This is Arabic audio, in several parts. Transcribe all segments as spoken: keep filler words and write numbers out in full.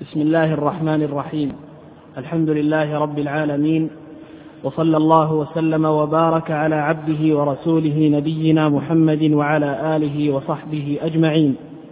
بسم الله الرحمن الرحيم. الحمد لله رب العالمين، وصلى الله وسلم وبارك على عبده ورسوله نبينا محمد وعلى آله وصحبه أجمعين.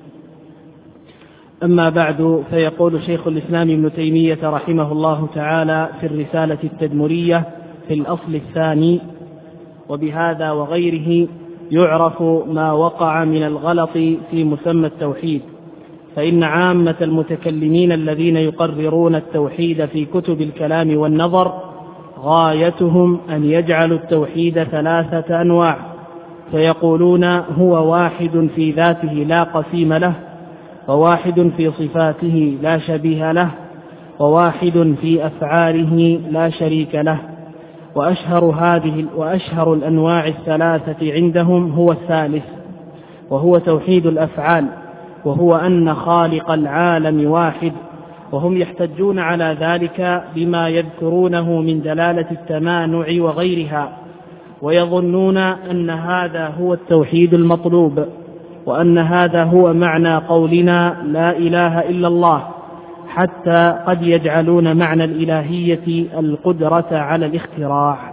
أما بعد، فيقول شيخ الإسلام ابن تيمية رحمه الله تعالى في الرسالة التدمرية في الأصل الثاني: وبهذا وغيره يعرف ما وقع من الغلط في مسمى التوحيد، فإن عامة المتكلمين الذين يقررون التوحيد في كتب الكلام والنظر غايتهم أن يجعلوا التوحيد ثلاثة أنواع، فيقولون هو واحد في ذاته لا قسيم له، وواحد في صفاته لا شبيه له، وواحد في أفعاله لا شريك له. وأشهر هذه وأشهر الأنواع الثلاثة عندهم هو الثالث، وهو توحيد الأفعال، وهو أن خالق العالم واحد، وهم يحتجون على ذلك بما يذكرونه من دلالة التمانع وغيرها، ويظنون أن هذا هو التوحيد المطلوب، وأن هذا هو معنى قولنا لا إله إلا الله، حتى قد يجعلون معنى الإلهية القدرة على الاختراع.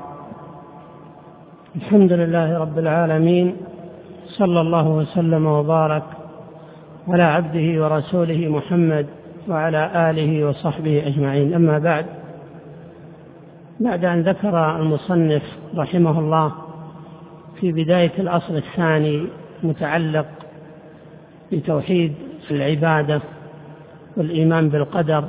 الحمد لله رب العالمين، صلى الله وسلم وبارك على عبده ورسوله محمد وعلى آله وصحبه أجمعين. أما بعد، بعد أن ذكر المصنف رحمه الله في بداية الأصل الثاني متعلق بتوحيد العبادة والإيمان بالقدر،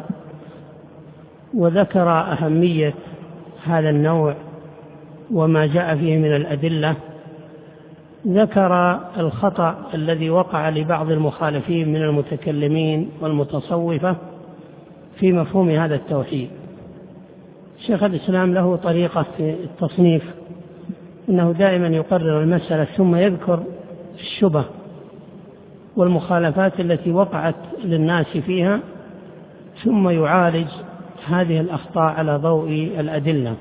وذكر أهمية هذا النوع وما جاء فيه من الأدلة، ذكر الخطأ الذي وقع لبعض المخالفين من المتكلمين والمتصوفة في مفهوم هذا التوحيد. شيخ الإسلام له طريقة في التصنيف، إنه دائما يقرر المسألة ثم يذكر الشبه والمخالفات التي وقعت للناس فيها، ثم يعالج هذه الأخطاء على ضوء الأدلة.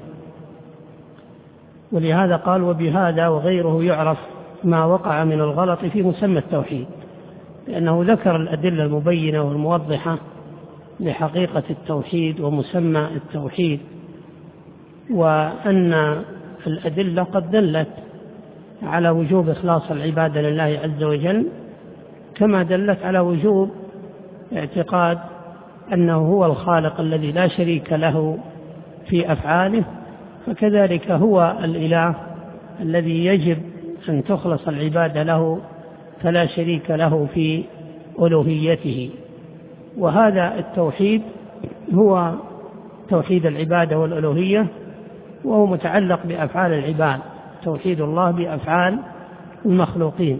ولهذا قال: وبهذا وغيره يعرف ما وقع من الغلط في مسمى التوحيد، لأنه ذكر الأدلة المبينة والموضحة لحقيقة التوحيد ومسمى التوحيد، وأن الأدلة قد دلت على وجوب إخلاص العبادة لله عز وجل، كما دلت على وجوب اعتقاد أنه هو الخالق الذي لا شريك له في أفعاله، فكذلك هو الإله الذي يجب أن تخلص العبادة له، فلا شريك له في ألوهيته. وهذا التوحيد هو توحيد العبادة والألوهية، وهو متعلق بأفعال العباد، توحيد الله بأفعال المخلوقين.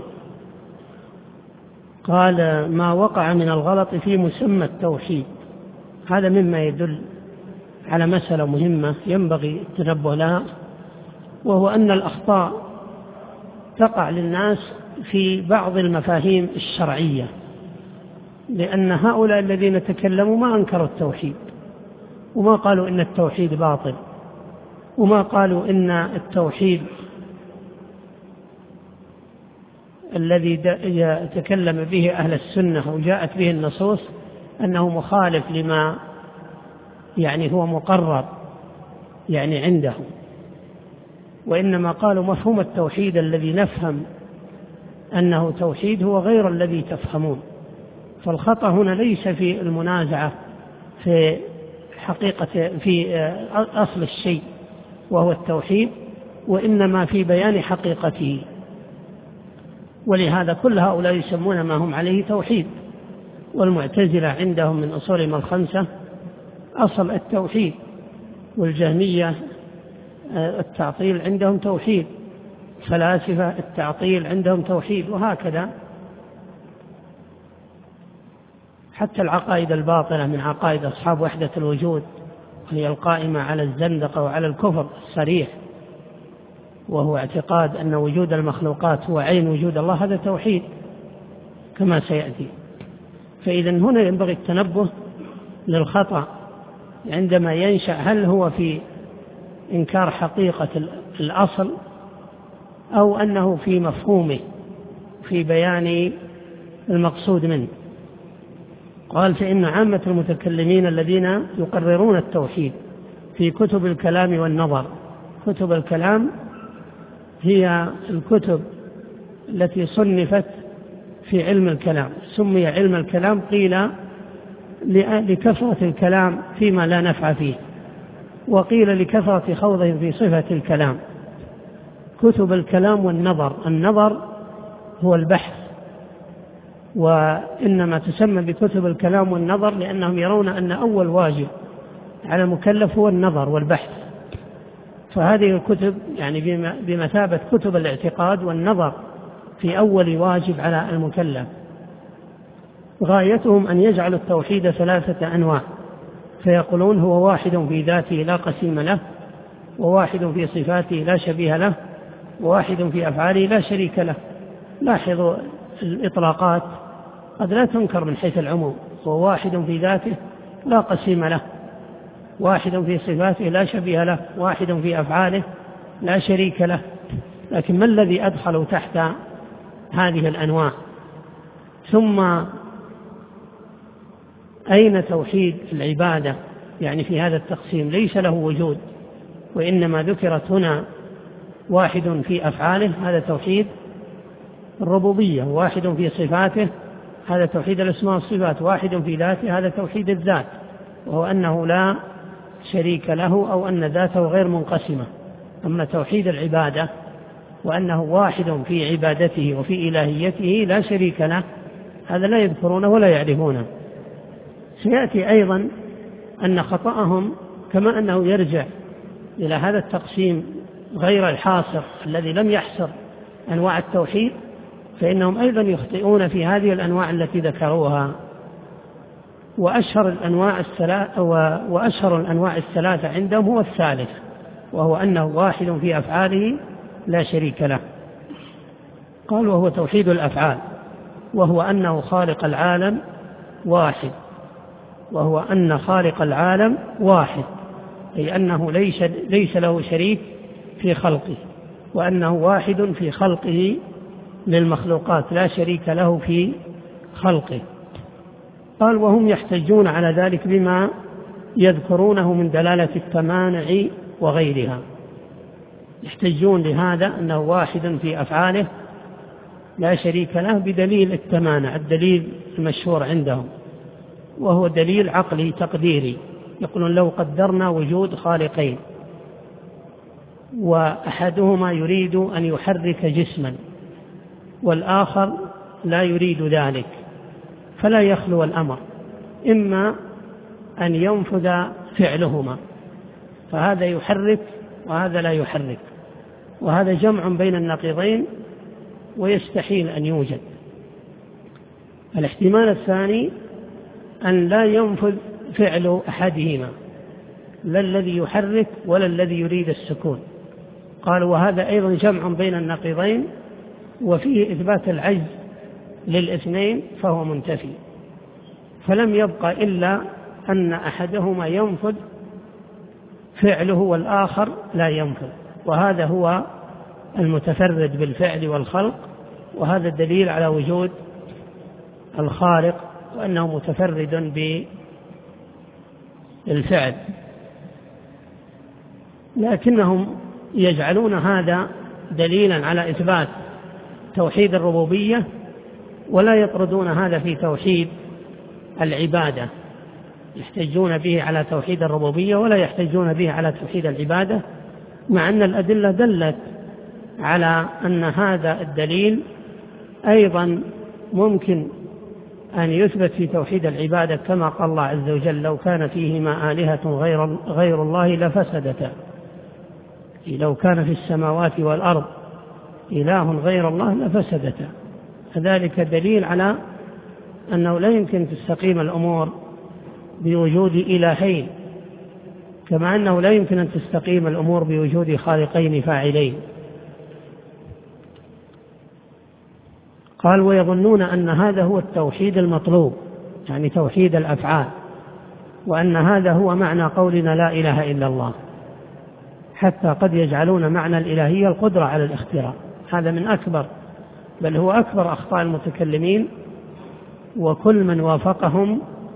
قال: ما وقع من الغلط في مسمى التوحيد، هذا مما يدل على مسألة مهمة ينبغي التنبه لها، وهو أن الأخطاء تقع للناس في بعض المفاهيم الشرعية، لأن هؤلاء الذين تكلموا ما أنكروا التوحيد، وما قالوا إن التوحيد باطل، وما قالوا إن التوحيد الذي تكلم به أهل السنة وجاءت به النصوص أنه مخالف لما يعني هو مقرر يعني عندهم، وإنما قالوا مفهوم التوحيد الذي نفهم أنه توحيد هو غير الذي تفهمون. فالخطأ هنا ليس في المنازعة في حقيقة في أصل الشيء وهو التوحيد، وإنما في بيان حقيقته. ولهذا كل هؤلاء يسمون ما هم عليه توحيد. والمعتزلة عندهم من أصولهم الخمسة أصل التوحيد، والجهمية التعطيل عندهم توحيد، فلاسفة التعطيل عندهم توحيد، وهكذا حتى العقائد الباطلة من عقائد أصحاب وحدة الوجود، هي القائمة على الزندقة وعلى الكفر الصريح، وهو اعتقاد أن وجود المخلوقات هو عين وجود الله، هذا توحيد كما سيأتي. فإذا هنا ينبغي التنبه للخطأ عندما ينشأ، هل هو في إنكار حقيقة الأصل أو أنه في مفهومه في بيان المقصود منه. قال فإن عامة المتكلمين الذين يقررون التوحيد في كتب الكلام والنظر. كتب الكلام هي الكتب التي صنفت في علم الكلام، سمي علم الكلام قيل لكثرة الكلام فيما لا نفع فيه، وقيل لكثرة خوضهم في صفة الكلام. كتب الكلام والنظر، النظر هو البحث، وإنما تسمى بكتب الكلام والنظر لأنهم يرون أن أول واجب على المكلف هو النظر والبحث، فهذه الكتب يعني بمثابة كتب الاعتقاد والنظر في أول واجب على المكلف. غايتهم أن يجعلوا التوحيد ثلاثة أنواع، فيقولون هو واحد في ذاته لا قسيم له، وواحد في صفاته لا شبيه له، وواحد في أفعاله لا شريك له. لاحظوا الإطلاقات قد لا تنكر من حيث العموم، هو واحد في ذاته لا قسيم له، واحد في صفاته لا شبيه له، واحد في أفعاله لا شريك له. لكن ما الذي أدخلوا تحت هذه الأنواع؟ ثم أين توحيد العبادة يعني في هذا التقسيم؟ ليس له وجود، وإنما ذكرت هنا واحد في أفعاله، هذا توحيد الربوبية، واحد في صفاته، هذا توحيد الأسماء والصفات، واحد في ذاته، هذا توحيد الذات، وهو أنه لا شريك له أو أن ذاته غير منقسمة. أما توحيد العبادة وأنه واحد في عبادته وفي إلهيته لا شريك له، هذا لا يذكرونه ولا يعرفونه. سيأتي أيضا أن خطأهم كما أنه يرجع إلى هذا التقسيم غير الحاصر الذي لم يحصر أنواع التوحيد، فإنهم أيضا يخطئون في هذه الأنواع التي ذكروها. وأشهر الأنواع الثلاثة وأشهر الأنواع الثلاثة عندهم هو الثالث، وهو أنه واحد في أفعاله لا شريك له. قال وهو توحيد الأفعال، وهو أنه خالق العالم واحد، وهو أن خالق العالم واحد، أي أنه ليس, ليس له شريك في خلقه، وأنه واحد في خلقه للمخلوقات لا شريك له في خلقه. قال وهم يحتجون على ذلك بما يذكرونه من دلالة التمانع وغيرها. يحتجون لهذا أنه واحد في أفعاله لا شريك له بدليل التمانع، الدليل المشهور عندهم، وهو دليل عقلي تقديري. يقولون لو قدرنا وجود خالقين وأحدهما يريد أن يحرك جسما والآخر لا يريد ذلك، فلا يخلو الأمر، إما أن ينفذ فعلهما، فهذا يحرك وهذا لا يحرك، وهذا جمع بين النقيضين ويستحيل أن يوجد. الاحتمال الثاني أن لا ينفذ فعل أحدهما، لا الذي يحرك ولا الذي يريد السكون. قالوا وهذا أيضا جمع بين النقيضين وفيه إثبات العجز للاثنين فهو منتفي، فلم يبقى إلا أن أحدهما ينفذ فعله والآخر لا ينفذ، وهذا هو المتفرد بالفعل والخلق، وهذا الدليل على وجود الخالق وأنه متفرد بالفعل. لكنهم يجعلون هذا دليلا على إثبات توحيد الربوبية، ولا يطردون هذا في توحيد العبادة، يحتجون به على توحيد الربوبية ولا يحتجون به على توحيد العبادة، مع أن الأدلة دلت على أن هذا الدليل أيضا ممكن أن يثبت في توحيد العبادة، كما قال الله عز وجل لو كان فيهما آلهة غير, غير الله لفسدتا، لو كان في السماوات والأرض إله غير الله لفسدتا. فذلك دليل على أنه لا يمكن تستقيم الأمور بوجود إلهين، كما أنه لا يمكن أن تستقيم الأمور بوجود خالقين فاعلين. قال ويظنون أن هذا هو التوحيد المطلوب، يعني توحيد الأفعال، وأن هذا هو معنى قولنا لا إله إلا الله، حتى قد يجعلون معنى الإلهية القدرة على الاختراع. هذا من أكبر بل هو أكبر أخطاء المتكلمين، وكل من وافقهم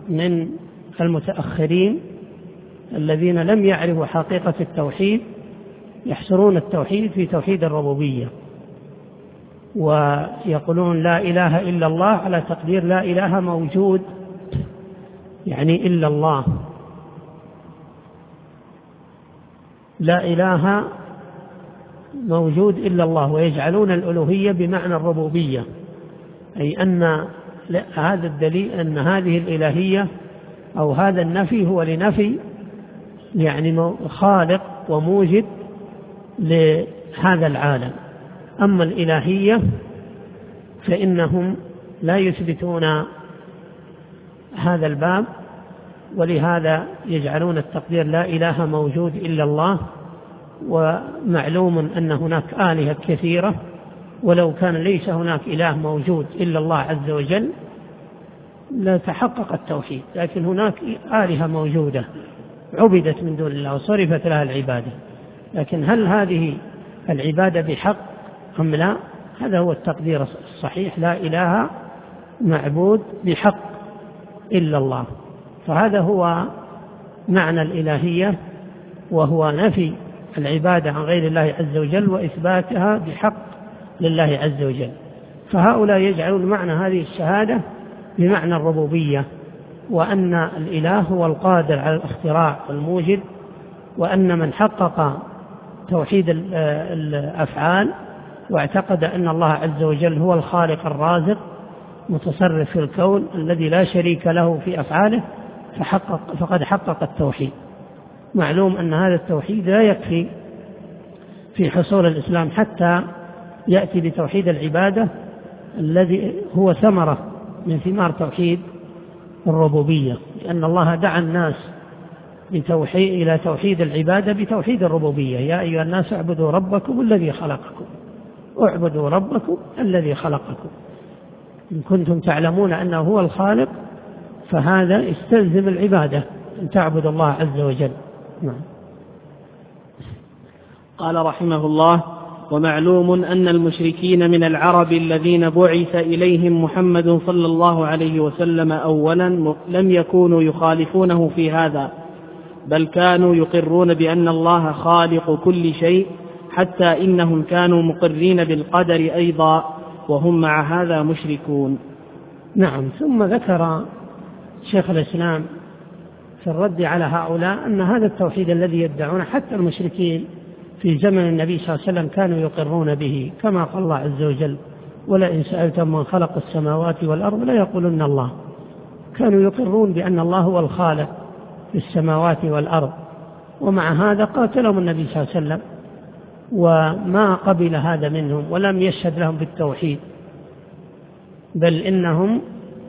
من المتأخرين الذين لم يعرفوا حقيقة التوحيد يحصرون التوحيد في توحيد الربوبية، ويقولون لا إله إلا الله على تقدير لا إله موجود، يعني إلا الله، لا إله موجود إلا الله، ويجعلون الألوهية بمعنى الربوبية، أي أن هذا الدليل أن هذه الإلهية أو هذا النفي هو لنفي يعني خالق وموجد لهذا العالم. أما الإلهية فإنهم لا يثبتون هذا الباب، ولهذا يجعلون التقدير لا إله موجود إلا الله. ومعلوم أن هناك آلهة كثيرة، ولو كان ليس هناك إله موجود إلا الله عز وجل لتحقق التوحيد، لكن هناك آلهة موجودة عبدت من دون الله وصرفت لها العبادة، لكن هل هذه العبادة بحق أم لا؟ هذا هو التقدير الصحيح، لا إله معبود بحق إلا الله. فهذا هو معنى الإلهية، وهو نفي العبادة عن غير الله عز وجل وإثباتها بحق لله عز وجل. فهؤلاء يجعلون معنى هذه الشهادة بمعنى الربوبية، وأن الإله هو القادر على الاختراع والموجد، وأن من حقق توحيد الأفعال واعتقد أن الله عز وجل هو الخالق الرازق متصرف في الكون الذي لا شريك له في أفعاله فحقق فقد حقق التوحيد. معلوم أن هذا التوحيد لا يكفي في حصول الإسلام حتى يأتي بتوحيد العبادة الذي هو ثمرة من ثمار توحيد الربوبية، لأن الله دعا الناس بتوحيد إلى توحيد العبادة بتوحيد الربوبية. يا أيها الناس اعبدوا ربكم الذي خلقكم، اعبدوا ربكم الذي خلقكم، إن كنتم تعلمون أنه هو الخالق فهذا يستلزم العبادة أن تعبد الله عز وجل. نعم. قال رحمه الله: ومعلوم أن المشركين من العرب الذين بعث إليهم محمد صلى الله عليه وسلم أولا لم يكونوا يخالفونه في هذا، بل كانوا يقرون بأن الله خالق كل شيء، حتى إنهم كانوا مقرين بالقدر أيضا، وهم مع هذا مشركون. نعم. ثم ذكر شيخ الإسلام في الرد على هؤلاء أن هذا التوحيد الذي يدعونه حتى المشركين في زمن النبي صلى الله عليه وسلم كانوا يقرون به، كما قال الله عز وجل: ولئن سألتم من خلق السماوات والأرض لا يقولن الله. كانوا يقرون بأن الله هو الخالق في السماوات والأرض، ومع هذا قاتلهم النبي صلى الله عليه وسلم وما قبل هذا منهم ولم يشهد لهم بالتوحيد، بل إنهم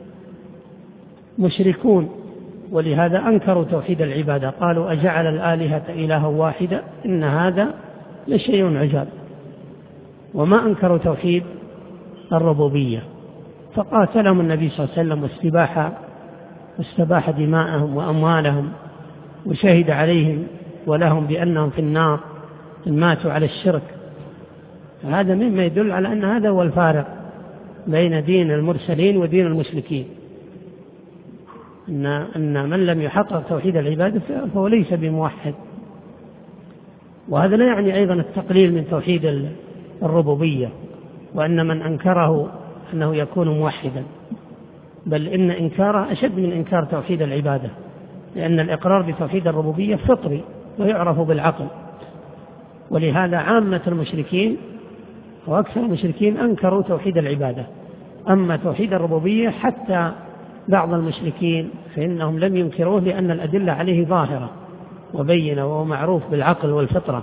مشركون، ولهذا أنكروا توحيد العبادة، قالوا: أجعل الآلهة إلها واحدة إن هذا لشيء عجاب. وما أنكروا توحيد الربوبية، فقاتلهم النبي صلى الله عليه وسلم واستباح واستباح دماءهم وأموالهم، وشهد عليهم ولهم بأنهم في النار إن ماتوا على الشرك. هذا مما يدل على أن هذا هو الفارق بين دين المرسلين ودين المشركين، إن, أن من لم يحقق توحيد العبادة فهو ليس بموحد. وهذا لا يعني أيضا التقليل من توحيد الربوبية، وأن من أنكره أنه يكون موحدا، بل إن إنكاره أشد من إنكار توحيد العبادة، لأن الإقرار بتوحيد الربوبية فطري ويعرف بالعقل. ولهذا عامة المشركين وأكثر المشركين أنكروا توحيد العبادة. أما توحيد الربوبية حتى بعض المشركين فإنهم لم ينكروه، لأن الأدلة عليه ظاهرة وبينة وهو معروف بالعقل والفطرة.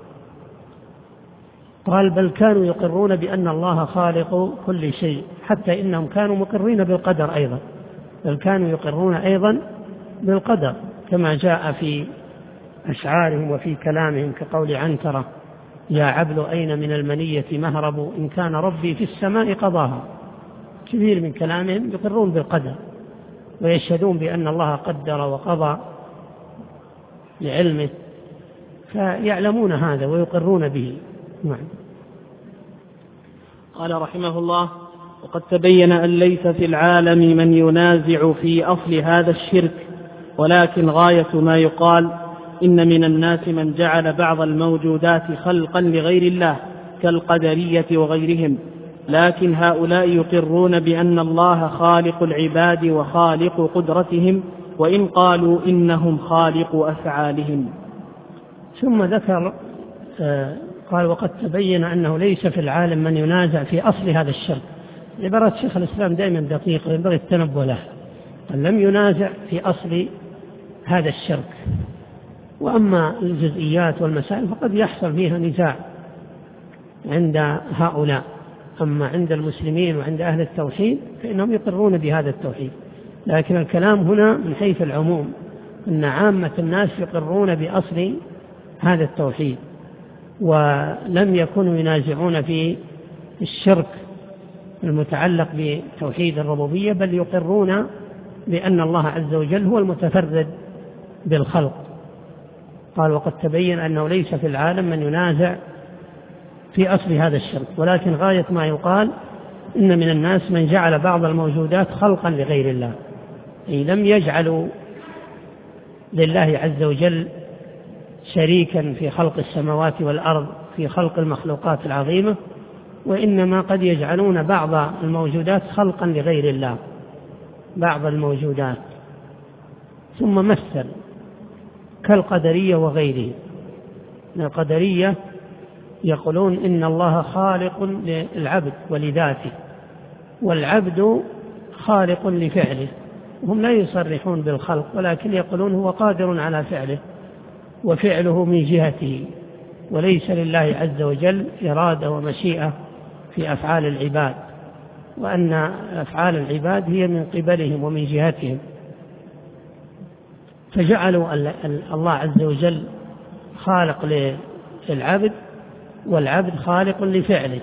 قال: بل كانوا يقرون بأن الله خالق كل شيء، حتى إنهم كانوا مقرين بالقدر أيضا، بل كانوا يقرون أيضا بالقدر، كما جاء في أشعارهم وفي كلامهم كقول عنترة: يا عبد أين من المنية مهرب، إن كان ربي في السماء قضاها. كثير من كلامهم يقرون بالقدر ويشهدون بأن الله قدر وقضى لعلمه، فيعلمون هذا ويقرون به. نعم. قال رحمه الله: وقد تبين أن ليس في العالم من ينازع في أصل هذا الشرك، ولكن غاية ما يقال إن من الناس من جعل بعض الموجودات خلقا لغير الله كالقدرية وغيرهم، لكن هؤلاء يقرون بأن الله خالق العباد وخالق قدرتهم، وإن قالوا إنهم خالق أفعالهم. ثم ذكر آه قال وقد تبين أنه ليس في العالم من ينازع في أصل هذا الشرك. عبارة شيخ الإسلام دائما دقيقة ينبغي التنبه لها. لم ينازع في أصل هذا الشرك، وأما الجزئيات والمسائل فقد يحصل فيها نزاع عند هؤلاء، أما عند المسلمين وعند أهل التوحيد فإنهم يقرون بهذا التوحيد. لكن الكلام هنا من حيث العموم، أن عامة الناس يقرون بأصل هذا التوحيد، ولم يكونوا ينازعون في الشرك المتعلق بتوحيد الربوبية، بل يقرون بأن الله عز وجل هو المتفرد بالخلق. قال وقد تبين أنه ليس في العالم من ينازع في أصل هذا الشرك، ولكن غاية ما يقال إن من الناس من جعل بعض الموجودات خلقا لغير الله، أي لم يجعلوا لله عز وجل شريكا في خلق السماوات والأرض في خلق المخلوقات العظيمة، وإنما قد يجعلون بعض الموجودات خلقا لغير الله، بعض الموجودات. ثم مثل كالقدرية وغيره. القدرية يقولون إن الله خالق للعبد ولذاته، والعبد خالق لفعله. هم لا يصرحون بالخلق، ولكن يقولون هو قادر على فعله وفعله من جهته، وليس لله عز وجل إرادة ومشيئة في أفعال العباد، وأن أفعال العباد هي من قبلهم ومن جهتهم. فجعلوا الله عز وجل خالق للعبد والعبد خالق لفعله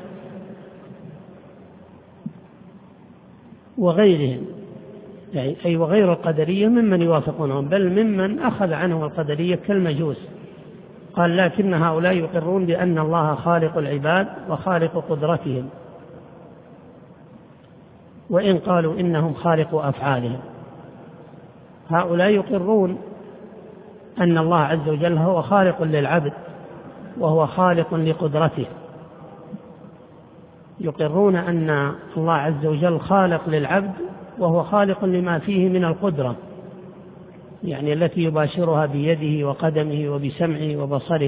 وغيرهم، يعني أي وغير القدرية ممن يوافقونهم، بل ممن أخذ عنهم القدرية كالمجوس. قال لكن هؤلاء يقرون بأن الله خالق العباد وخالق قدرتهم، وإن قالوا إنهم خالق أفعالهم. هؤلاء يقرون أن الله عز وجل هو خالق للعبد وهو خالق لقدرته، يقرون أن الله عز وجل خالق للعبد وهو خالق لما فيه من القدرة، يعني التي يباشرها بيده وقدمه وبسمعه وبصره.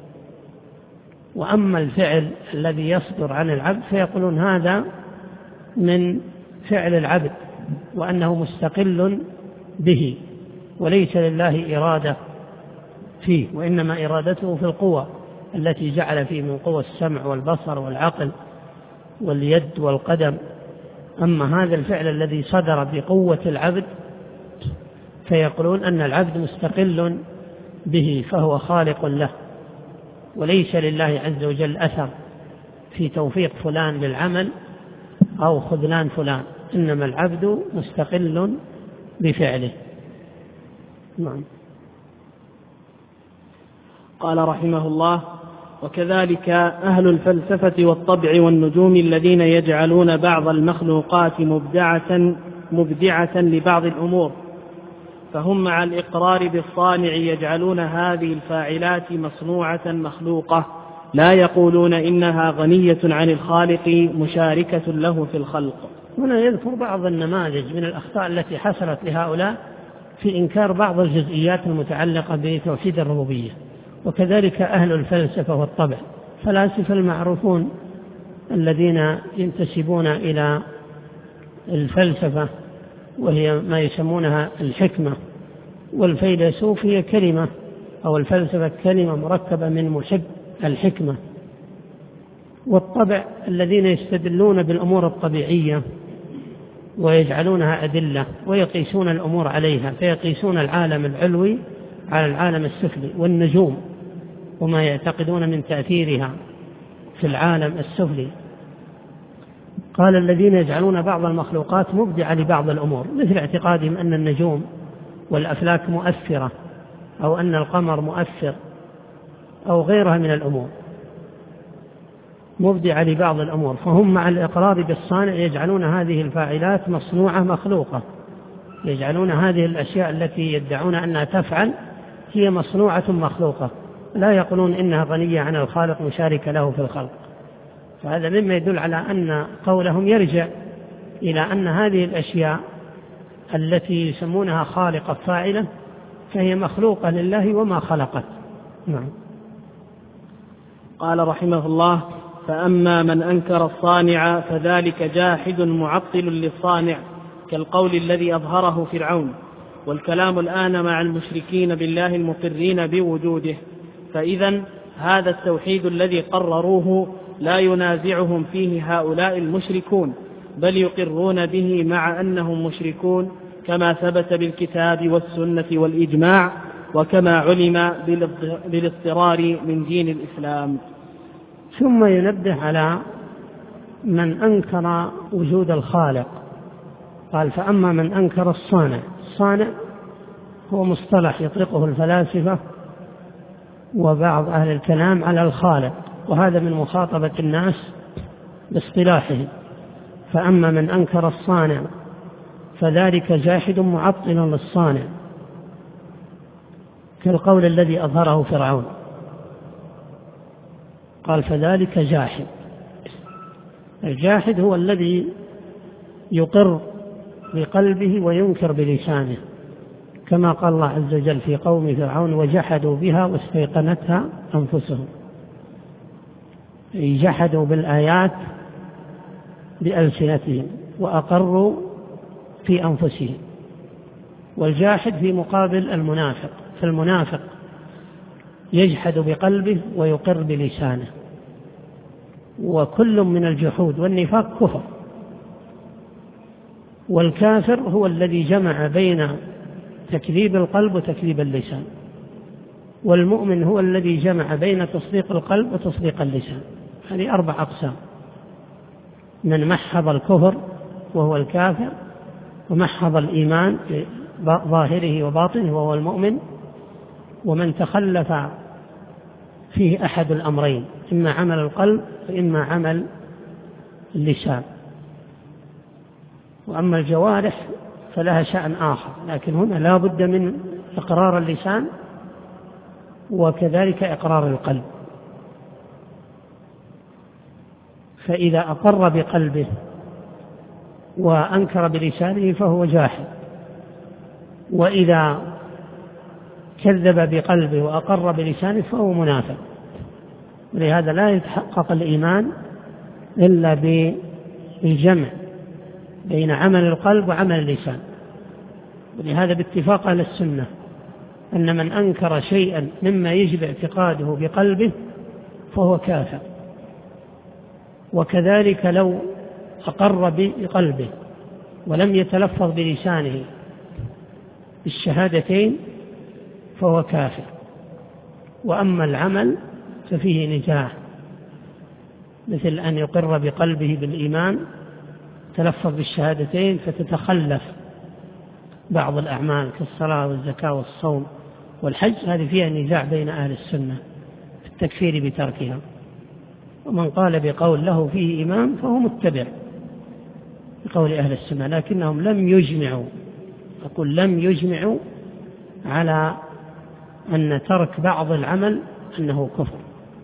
وأما الفعل الذي يصدر عن العبد فيقولون هذا من فعل العبد، وأنه مستقل به وليس لله إرادة فيه، وإنما إرادته في القوة التي جعل فيه من قوة السمع والبصر والعقل واليد والقدم. أما هذا الفعل الذي صدر بقوة العبد فيقولون أن العبد مستقل به فهو خالق له، وليس لله عز وجل أثر في توفيق فلان للعمل أو خذلان فلان، إنما العبد مستقل بفعله. نعم. قال رحمه الله: وكذلك أهل الفلسفة والطبع والنجوم الذين يجعلون بعض المخلوقات مبدعة مبدعة لبعض الأمور، فهم مع الإقرار بالصانع يجعلون هذه الفاعلات مصنوعة مخلوقة، لا يقولون إنها غنية عن الخالق مشاركة له في الخلق. هنا يذكر بعض النماذج من الأخطاء التي حصلت لهؤلاء في إنكار بعض الجزئيات المتعلقة بتوحيد الربوبية. وكذلك أهل الفلسفة والطبع، فلاسفة المعروفون الذين ينتسبون إلى الفلسفة وهي ما يسمونها الحكمة، والفيلسوف هي كلمة أو الفلسفة كلمة مركبة من محب الحكمة. والطبع الذين يستدلون بالأمور الطبيعية ويجعلونها أدلة ويقيسون الأمور عليها، فيقيسون العالم العلوي على العالم السفلي، والنجوم وما يعتقدون من تأثيرها في العالم السفلي. قال الذين يجعلون بعض المخلوقات مبدعة لبعض الأمور، مثل اعتقادهم أن النجوم والأفلاك مؤثرة أو أن القمر مؤثر أو غيرها من الأمور، مبدعة لبعض الأمور، فهم مع الإقرار بالصانع يجعلون هذه الفاعلات مصنوعة مخلوقة، يجعلون هذه الأشياء التي يدعون أنها تفعل هي مصنوعة مخلوقة، لا يقولون إنها غنية عن الخالق مشاركة له في الخلق. فهذا مما يدل على أن قولهم يرجع إلى أن هذه الأشياء التي يسمونها خالقة فاعلة فهي مخلوقة لله وما خلقت. نعم. قال رحمه الله: فأما من أنكر الصانع فذلك جاحد معطل للصانع، كالقول الذي أظهره فرعون. والكلام الآن مع المشركين بالله المقرين بوجوده، فإذا هذا التوحيد الذي قرروه لا ينازعهم فيه هؤلاء المشركون، بل يقرون به مع أنهم مشركون، كما ثبت بالكتاب والسنة والإجماع، وكما علم بالاضطرار من دين الإسلام. ثم ينبه على من أنكر وجود الخالق، قال: فأما من أنكر الصانع. الصانع هو مصطلح يطلقه الفلاسفة وبعض أهل الكلام على الخالق، وهذا من مخاطبة الناس باصطلاحهم. فأما من أنكر الصانع فذلك جاحد معطل للصانع، كالقول الذي أظهره فرعون، قال: فذلك جاحد. الجاحد هو الذي يقر بقلبه وينكر بلسانه، كما قال الله عز وجل في قوم فرعون: وجحدوا بها واستيقنتها أنفسهم. جحدوا بالآيات بألسنتهم وأقروا في أنفسهم. والجاحد في مقابل المنافق، فالمنافق يجحد بقلبه ويقر بلسانه، وكل من الجحود والنفاق كفر. والكافر هو الذي جمع بين تكذيب القلب وتكذيب اللسان، والمؤمن هو الذي جمع بين تصديق القلب وتصديق اللسان. هذه أربع أقسام: من محض الكفر وهو الكافر، ومحض الإيمان ظاهره وباطنه وهو المؤمن، ومن تخلف فيه أحد الأمرين، إما عمل القلب وإما عمل اللسان. وأما الجوارح فلها شأن آخر، لكن هنا لا بد من إقرار اللسان وكذلك إقرار القلب. فإذا أقر بقلبه وأنكر بلسانه فهو جاحد، وإذا كذب بقلبه وأقر بلسانه فهو منافق. ولهذا لا يتحقق الإيمان إلا بالجمع بين عمل القلب وعمل اللسان. ولهذا باتفاق أهل السنة أن من أنكر شيئا مما يجب اعتقاده بقلبه فهو كافر، وكذلك لو أقر بقلبه ولم يتلفظ بلسانه بالشهادتين فهو كافر. وأما العمل ففيه نزاع، مثل أن يقر بقلبه بالإيمان تلفظ بالشهادتين فتتخلف بعض الأعمال كالصلاة والزكاة والصوم والحج، هذه فيها نزاع بين أهل السنة في التكفير بتركها. ومن قال بقول له فيه إمام فهو متبع بقول أهل السنة، لكنهم لم يجمعوا، أقول لم يجمعوا على أن ترك بعض العمل أنه كفر.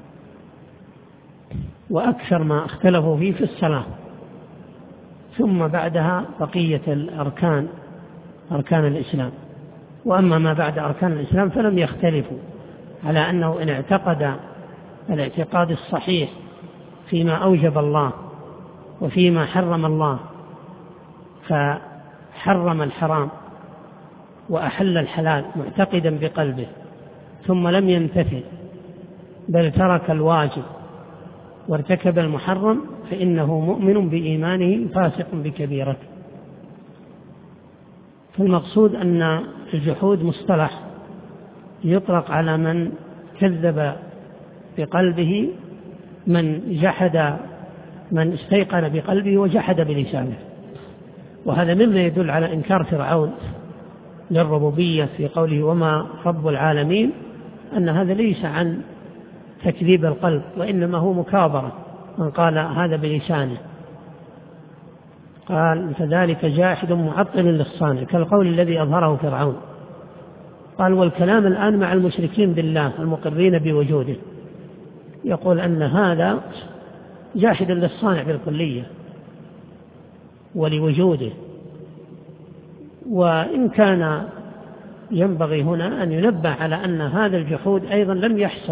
وأكثر ما اختلفوا فيه في الصلاة، ثم بعدها بقية الأركان، أركان الإسلام. وأما ما بعد أركان الإسلام فلم يختلفوا على أنه إن اعتقد الاعتقاد الصحيح فيما أوجب الله وفيما حرم الله، فحرم الحرام وأحل الحلال معتقدا بقلبه ثم لم يمتثل بل ترك الواجب وارتكب المحرم، فإنه مؤمن بإيمانه فاسق بكبيرته. فالمقصود أن الجحود مصطلح يطلق على من كذب بقلبه، من جحد، من استيقن بقلبه وجحد بلسانه. وهذا مما يدل على إنكار فرعون للربوبية في قوله وما رب العالمين، أن هذا ليس عن تكذيب القلب وإنما هو مكابرة من قال هذا بلسانه. قال فذلك جاحد معطل للصانع كالقول الذي أظهره فرعون. قال والكلام الآن مع المشركين بالله المقرين بوجوده، يقول أن هذا جاحد للصانع بالكلية ولوجوده. وإن كان ينبغي هنا أن ينبه على أن هذا الجحود أيضا لم يحصل،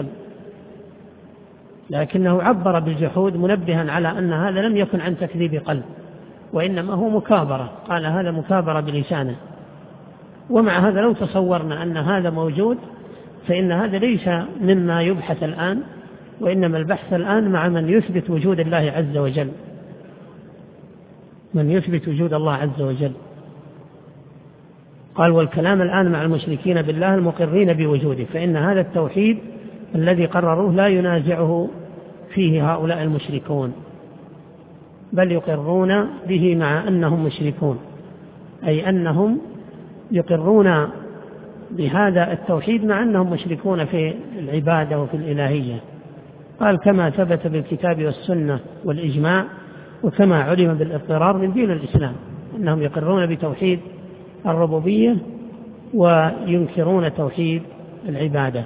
لكنه عبر بالجحود منبها على أن هذا لم يكن عن تكذيب قلب، وإنما هو مكابرة، قال هذا مكابرة بلسانه. ومع هذا لو تصورنا أن هذا موجود فإن هذا ليس مما يبحث الآن، وإنما البحث الآن مع من يثبت وجود الله عز وجل، من يثبت وجود الله عز وجل. قال والكلام الآن مع المشركين بالله المقرين بوجوده، فإن هذا التوحيد الذي قرروه لا ينازعه فيه هؤلاء المشركون، بل يقرون به مع أنهم مشركون، أي أنهم يقرون بهذا التوحيد مع أنهم مشركون في العبادة وفي الإلهية. قال كما ثبت بالكتاب والسنة والإجماع، وكما علم بالاضطرار من دين الإسلام، أنهم يقرون بتوحيد الربوبية وينكرون توحيد العبادة.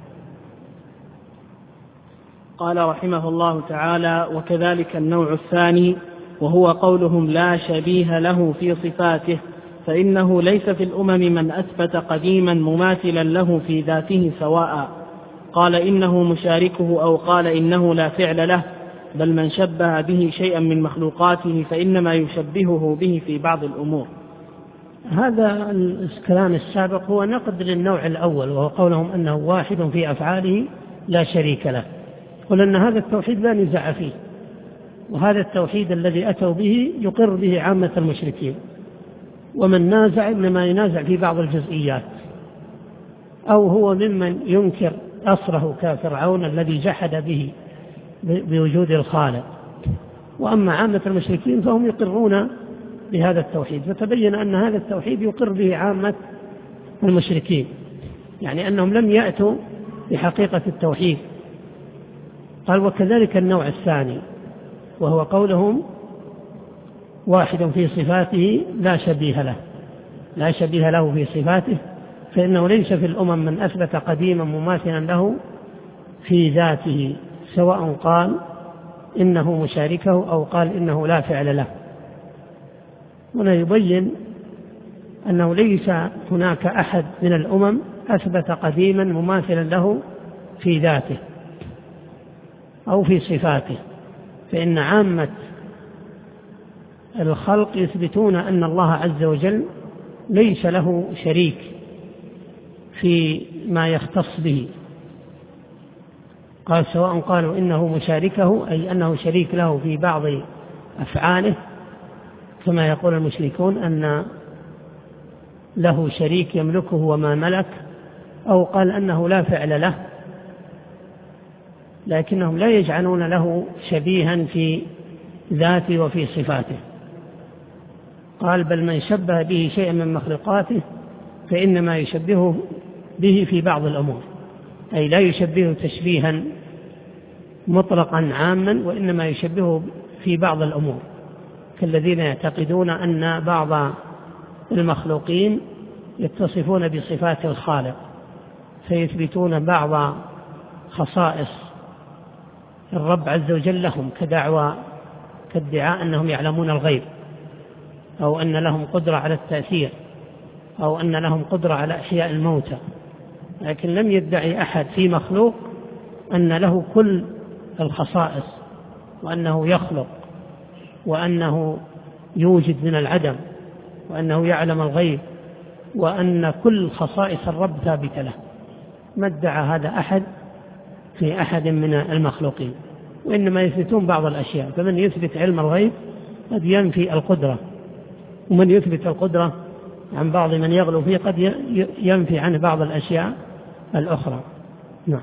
قال رحمه الله تعالى: وكذلك النوع الثاني وهو قولهم لا شبيه له في صفاته، فإنه ليس في الأمم من أثبت قديما مماثلا له في ذاته سواء، قال إنه مشاركه أو قال إنه لا فعل له، بل من شبه به شيئا من مخلوقاته فإنما يشبهه به في بعض الأمور. هذا الكلام السابق هو نقد للنوع الأول، وهو قولهم أنه واحد في أفعاله لا شريك له. قل أن هذا التوحيد لا نزاع فيه، وهذا التوحيد الذي أتوا به يقر به عامة المشركين، ومن نازع إنما ينازع في بعض الجزئيات، أو هو ممن ينكر أصله كفرعون الذي جحد به بوجود الخالق. وأما عامة المشركين فهم يقرون بهذا التوحيد، فتبين أن هذا التوحيد يقر به عامة المشركين، يعني أنهم لم يأتوا بحقيقة التوحيد. قال وكذلك النوع الثاني وهو قولهم واحد في صفاته لا شبيه له، لا شبيه له في صفاته، فإنه ليس في الأمم من أثبت قديما مماثلا له في ذاته، سواء قال إنه مشاركه أو قال إنه لا فعل له. هنا يبين أنه ليس هناك أحد من الأمم أثبت قديما مماثلا له في ذاته أو في صفاته، فإن عامة الخلق يثبتون أن الله عز وجل ليس له شريك في ما يختص به. قال سواء قالوا إنه مشاركه أي أنه شريك له في بعض أفعاله، كما يقول المشركون أن له شريك يملكه وما ملك، أو قال أنه لا فعل له، لكنهم لا يجعلون له شبيها في ذاته وفي صفاته. قال بل من شبه به شيئا من مخلوقاته فإنما يشبهه به في بعض الأمور، أي لا يشبهه تشبيها مطلقا عاما، وإنما يشبهه في بعض الأمور، كالذين يعتقدون أن بعض المخلوقين يتصفون بصفات الخالق فيثبتون بعض خصائص الرب عز وجل لهم، كدعوى كادعاء أنهم يعلمون الغيب، أو أن لهم قدرة على التأثير، أو أن لهم قدرة على إحياء الموتى. لكن لم يدعي أحد في مخلوق أن له كل الخصائص، وأنه يخلق، وأنه يوجد من العدم، وأنه يعلم الغيب، وأن كل خصائص الرب ثابتة له. ما ادعى هذا أحد في أحد من المخلوقين، وإنما يثبتون بعض الأشياء. فمن يثبت علم الغيب قد ينفي القدرة، ومن يثبت القدرة عن بعض من يغلو فيه قد ينفي عنه بعض الأشياء الأخرى. نعم.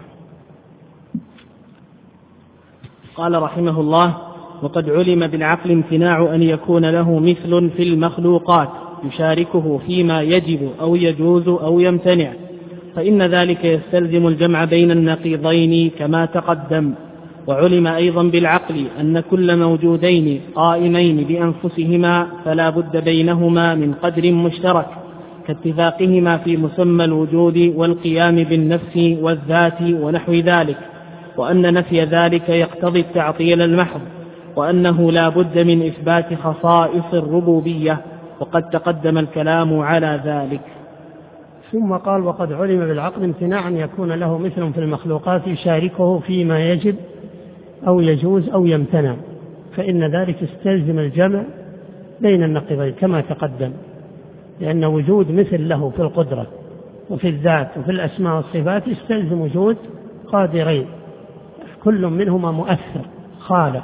قال رحمه الله: وقد علم بالعقل امتناع أن يكون له مثل في المخلوقات يشاركه فيما يجب أو يجوز أو يمتنع، فإن ذلك يستلزم الجمع بين النقيضين كما تقدم، وعلم أيضا بالعقل أن كل موجودين قائمين بأنفسهما فلا بد بينهما من قدر مشترك كاتفاقهما في مسمى الوجود والقيام بالنفس والذات ونحو ذلك، وأن نفي ذلك يقتضي التعطيل المحض، وأنه لا بد من إثبات خصائص الربوبية، وقد تقدم الكلام على ذلك. ثم قال: وقد علم بالعقل امتناع أن يكون له مثل في المخلوقات يشاركه فيما يجب أو يجوز أو يمتنع، فإن ذلك استلزم الجمع بين النقيضين كما تقدم، لأن وجود مثل له في القدرة وفي الذات وفي الأسماء والصفات يستلزم وجود قادرين كل منهما مؤثر خالق،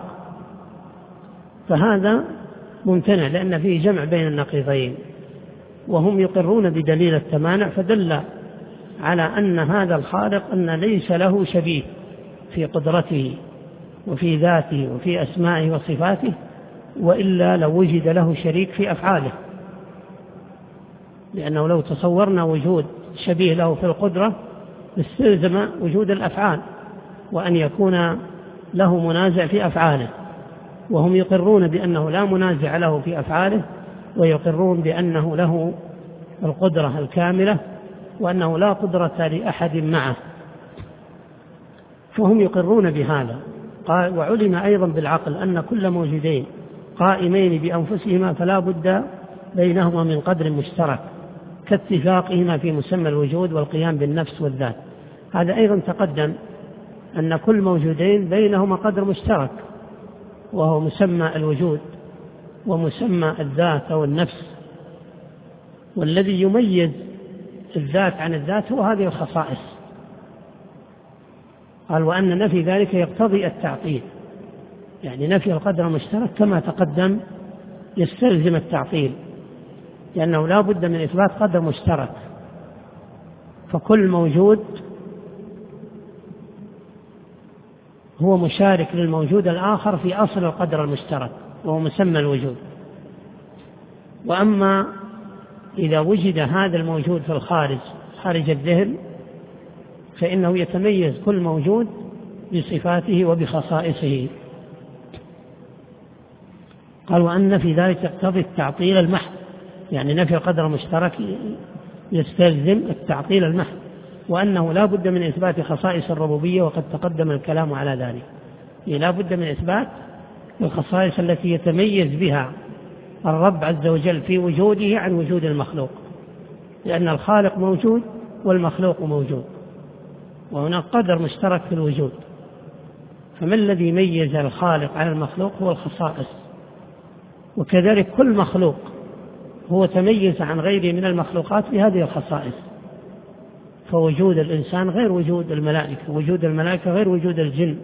فهذا ممتنع لأن فيه جمع بين النقيضين، وهم يقرون بدليل التمانع، فدل على أن هذا الخالق أن ليس له شبيه في قدرته وفي ذاته وفي أسمائه وصفاته، وإلا لو وجد له شريك في أفعاله، لأنه لو تصورنا وجود شبيه له في القدرة استلزم وجود الأفعال وأن يكون له منازع في أفعاله، وهم يقرون بأنه لا منازع له في أفعاله، ويقرون بأنه له القدرة الكاملة وأنه لا قدرة لأحد معه، فهم يقرون بهذا. قال: وعلم أيضا بالعقل أن كل موجودين قائمين بأنفسهما فلا بد بينهما من قدر مشترك كاتفاقهما في مسمى الوجود والقيام بالنفس والذات. هذا أيضا تقدم أن كل موجودين بينهما قدر مشترك، وهو مسمى الوجود ومسمى الذات أو النفس، والذي يميز الذات عن الذات هو هذه الخصائص. قال: وأن نفي ذلك يقتضي التعطيل، يعني نفي القدر المشترك كما تقدم يستلزم التعطيل، لأنه لا بد من إثبات قدر مشترك، فكل موجود هو مشارك للموجود الآخر في أصل القدر المشترك وهو مسمى الوجود. وأما إذا وجد هذا الموجود في الخارج خارج الذهن فإنه يتميز كل موجود بصفاته وبخصائصه. قال: وأن في ذلك يقتضي التعطيل المحض، يعني نفي القدر المشترك يستلزم التعطيل المحض، وأنه لا بد من إثبات خصائص الربوبية، وقد تقدم الكلام على ذلك. لا بد من إثبات الخصائص التي يتميز بها الرب عز وجل في وجوده عن وجود المخلوق، لأن الخالق موجود والمخلوق موجود، وهناك قدر مشترك في الوجود، فما الذي ميز الخالق عن المخلوق هو الخصائص، وكذلك كل مخلوق هو تميز عن غيره من المخلوقات بهذه الخصائص، فوجود الإنسان غير وجود الملائكة، وجود الملائكة غير وجود الجن،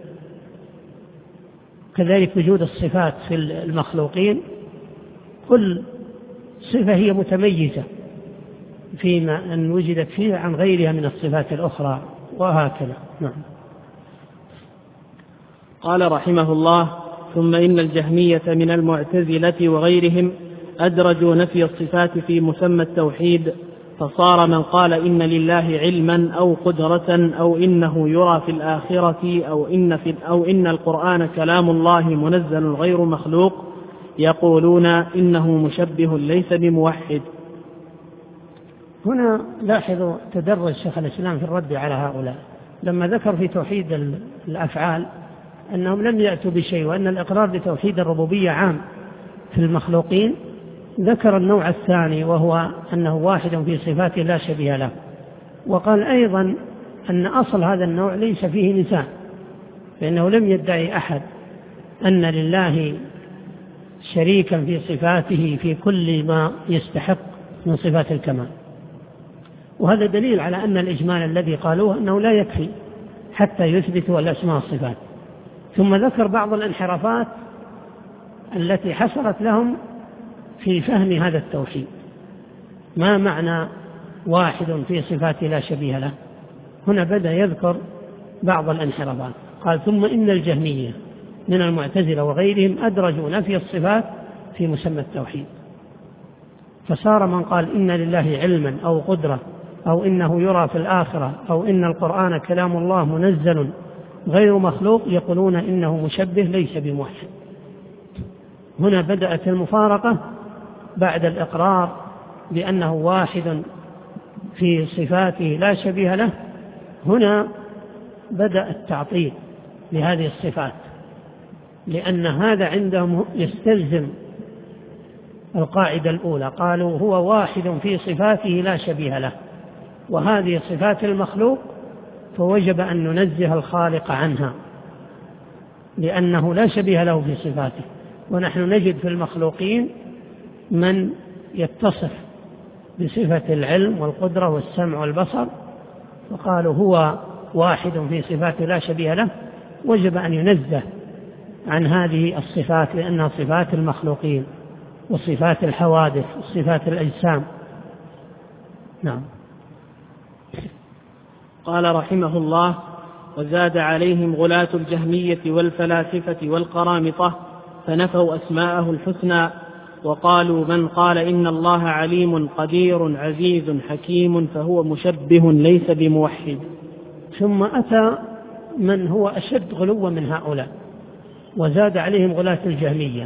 كذلك وجود الصفات في المخلوقين كل صفة هي متميزة فيما أن وجدت فيها عن غيرها من الصفات الأخرى، وهكذا. نعم. قال رحمه الله: ثم إن الجهمية من المعتزلة وغيرهم أدرجوا نفي الصفات في مسمى التوحيد، فصار من قال إن لله علما أو قدرة أو إنه يرى في الآخرة أو إن, في أو إن القرآن كلام الله منزل غير مخلوق يقولون إنه مشبه ليس بموحد. هنا لاحظوا تدرج شيخ الإسلام في الرد على هؤلاء، لما ذكر في توحيد الأفعال أنهم لم يأتوا بشيء، وأن الإقرار بتوحيد الربوبية عام في المخلوقين، ذكر النوع الثاني وهو أنه واحد في صفاته لا شبيه له، وقال أيضا أن أصل هذا النوع ليس فيه نزاع، فإنه لم يدعي أحد أن لله شريكا في صفاته في كل ما يستحق من صفات الكمال، وهذا دليل على أن الإجمال الذي قالوه أنه لا يكفي حتى يثبتوا الأسماء والصفات. ثم ذكر بعض الانحرافات التي حصلت لهم في فهم هذا التوحيد. ما معنى واحد في صفاته لا شبيه له؟ هنا بدأ يذكر بعض الانحرافات. قال: ثم إن الجهمية من المعتزلة وغيرهم أدرجوا نفي الصفات في مسمى التوحيد، فصار من قال إن لله علما أو قدرة أو إنه يرى في الآخرة أو إن القرآن كلام الله منزل غير مخلوق يقولون إنه مشبه ليس بموحد. هنا بدأت المفارقة بعد الإقرار بأنه واحد في صفاته لا شبيه له. هنا بدأ التعطيل لهذه الصفات، لأن هذا عندهم يستلزم القاعدة الأولى، قالوا هو واحد في صفاته لا شبيه له، وهذه صفات المخلوق فوجب أن ننزه الخالق عنها لأنه لا شبيه له في صفاته. ونحن نجد في المخلوقين من يتصف بصفة العلم والقدرة والسمع والبصر، فقالوا هو واحد في صفاته لا شبيه له، وجب أن ينزه عن هذه الصفات لأنها صفات المخلوقين وصفات الحوادث وصفات الأجسام. نعم. قال رحمه الله: وزاد عليهم غلاة الجهمية والفلاسفة والقرامطة فنفوا أسماءه الحسنى، وقالوا من قال إن الله عليم قدير عزيز حكيم فهو مشبه ليس بموحد. ثم أتى من هو أشد غلوا من هؤلاء وزاد عليهم غلاة الجهمية،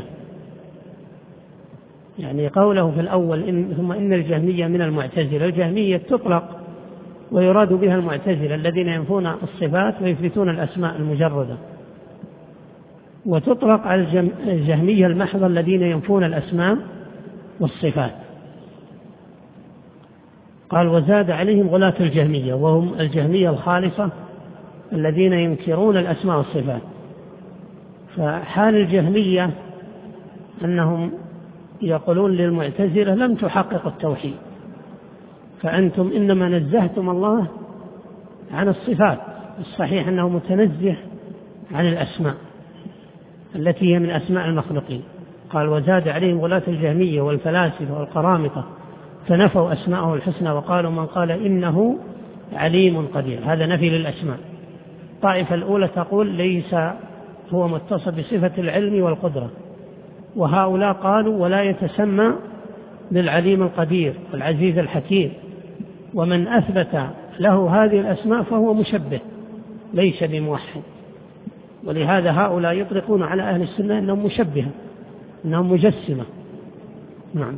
يعني قوله في الأول إن ثم إن الجهمية من المعتزلة. الجهمية تطلق ويراد بها المعتزلة الذين ينفون الصفات ويثبتون الأسماء المجردة، وتطلق على الجهمية المحضة الذين ينفون الأسماء والصفات. قال وزاد عليهم غلاة الجهمية، وهم الجهمية الخالصة الذين ينكرون الأسماء والصفات. فحال الجهمية أنهم يقولون للمعتزلة لم تحقق التوحيد، فأنتم إنما نزهتم الله عن الصفات، الصحيح أنه متنزه عن الأسماء التي هي من أسماء المخلوقين. قال وزاد عليهم غلاة الجهمية والفلاسفة والقرامطة فنفوا أسماءه الحسنى، وقالوا من قال إنه عليم قدير. هذا نفي للأسماء. الطائفة الأولى تقول ليس هو متصف بصفة العلم والقدرة، وهؤلاء قالوا ولا يتسمى بالعليم القدير والعزيز الحكيم، ومن أثبت له هذه الأسماء فهو مشبه ليس بموحد. ولهذا هؤلاء يطلقون على أهل السنة أنهم مشبهة، أنهم مجسمة. نعم.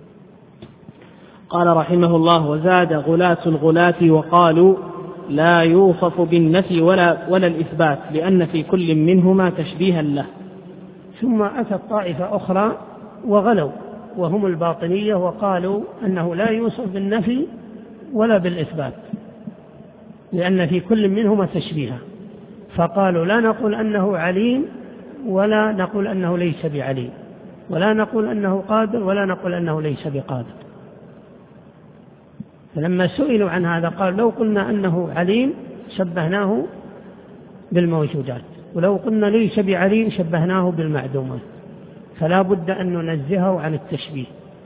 قال رحمه الله: وزاد غلاة الغلاة وقالوا لا يوصف بالنفي ولا, ولا الإثبات لأن في كل منهما تشبيها له. ثم أتت طائفة أخرى وغلوا وهم الباطنية، وقالوا أنه لا يوصف بالنفي ولا بالإثبات لأن في كل منهما تشبيها، فقالوا لا نقول أنه عليم ولا نقول أنه ليس بعليم، ولا نقول أنه قادر ولا نقول أنه ليس بقادر. فلما سئلوا عن هذا قالوا لو قلنا أنه عليم شبهناه بالموجودات، ولو قلنا ليس بعليم شبهناه بالمعدومات، فلا بد أن ننزهه عن التشبيه.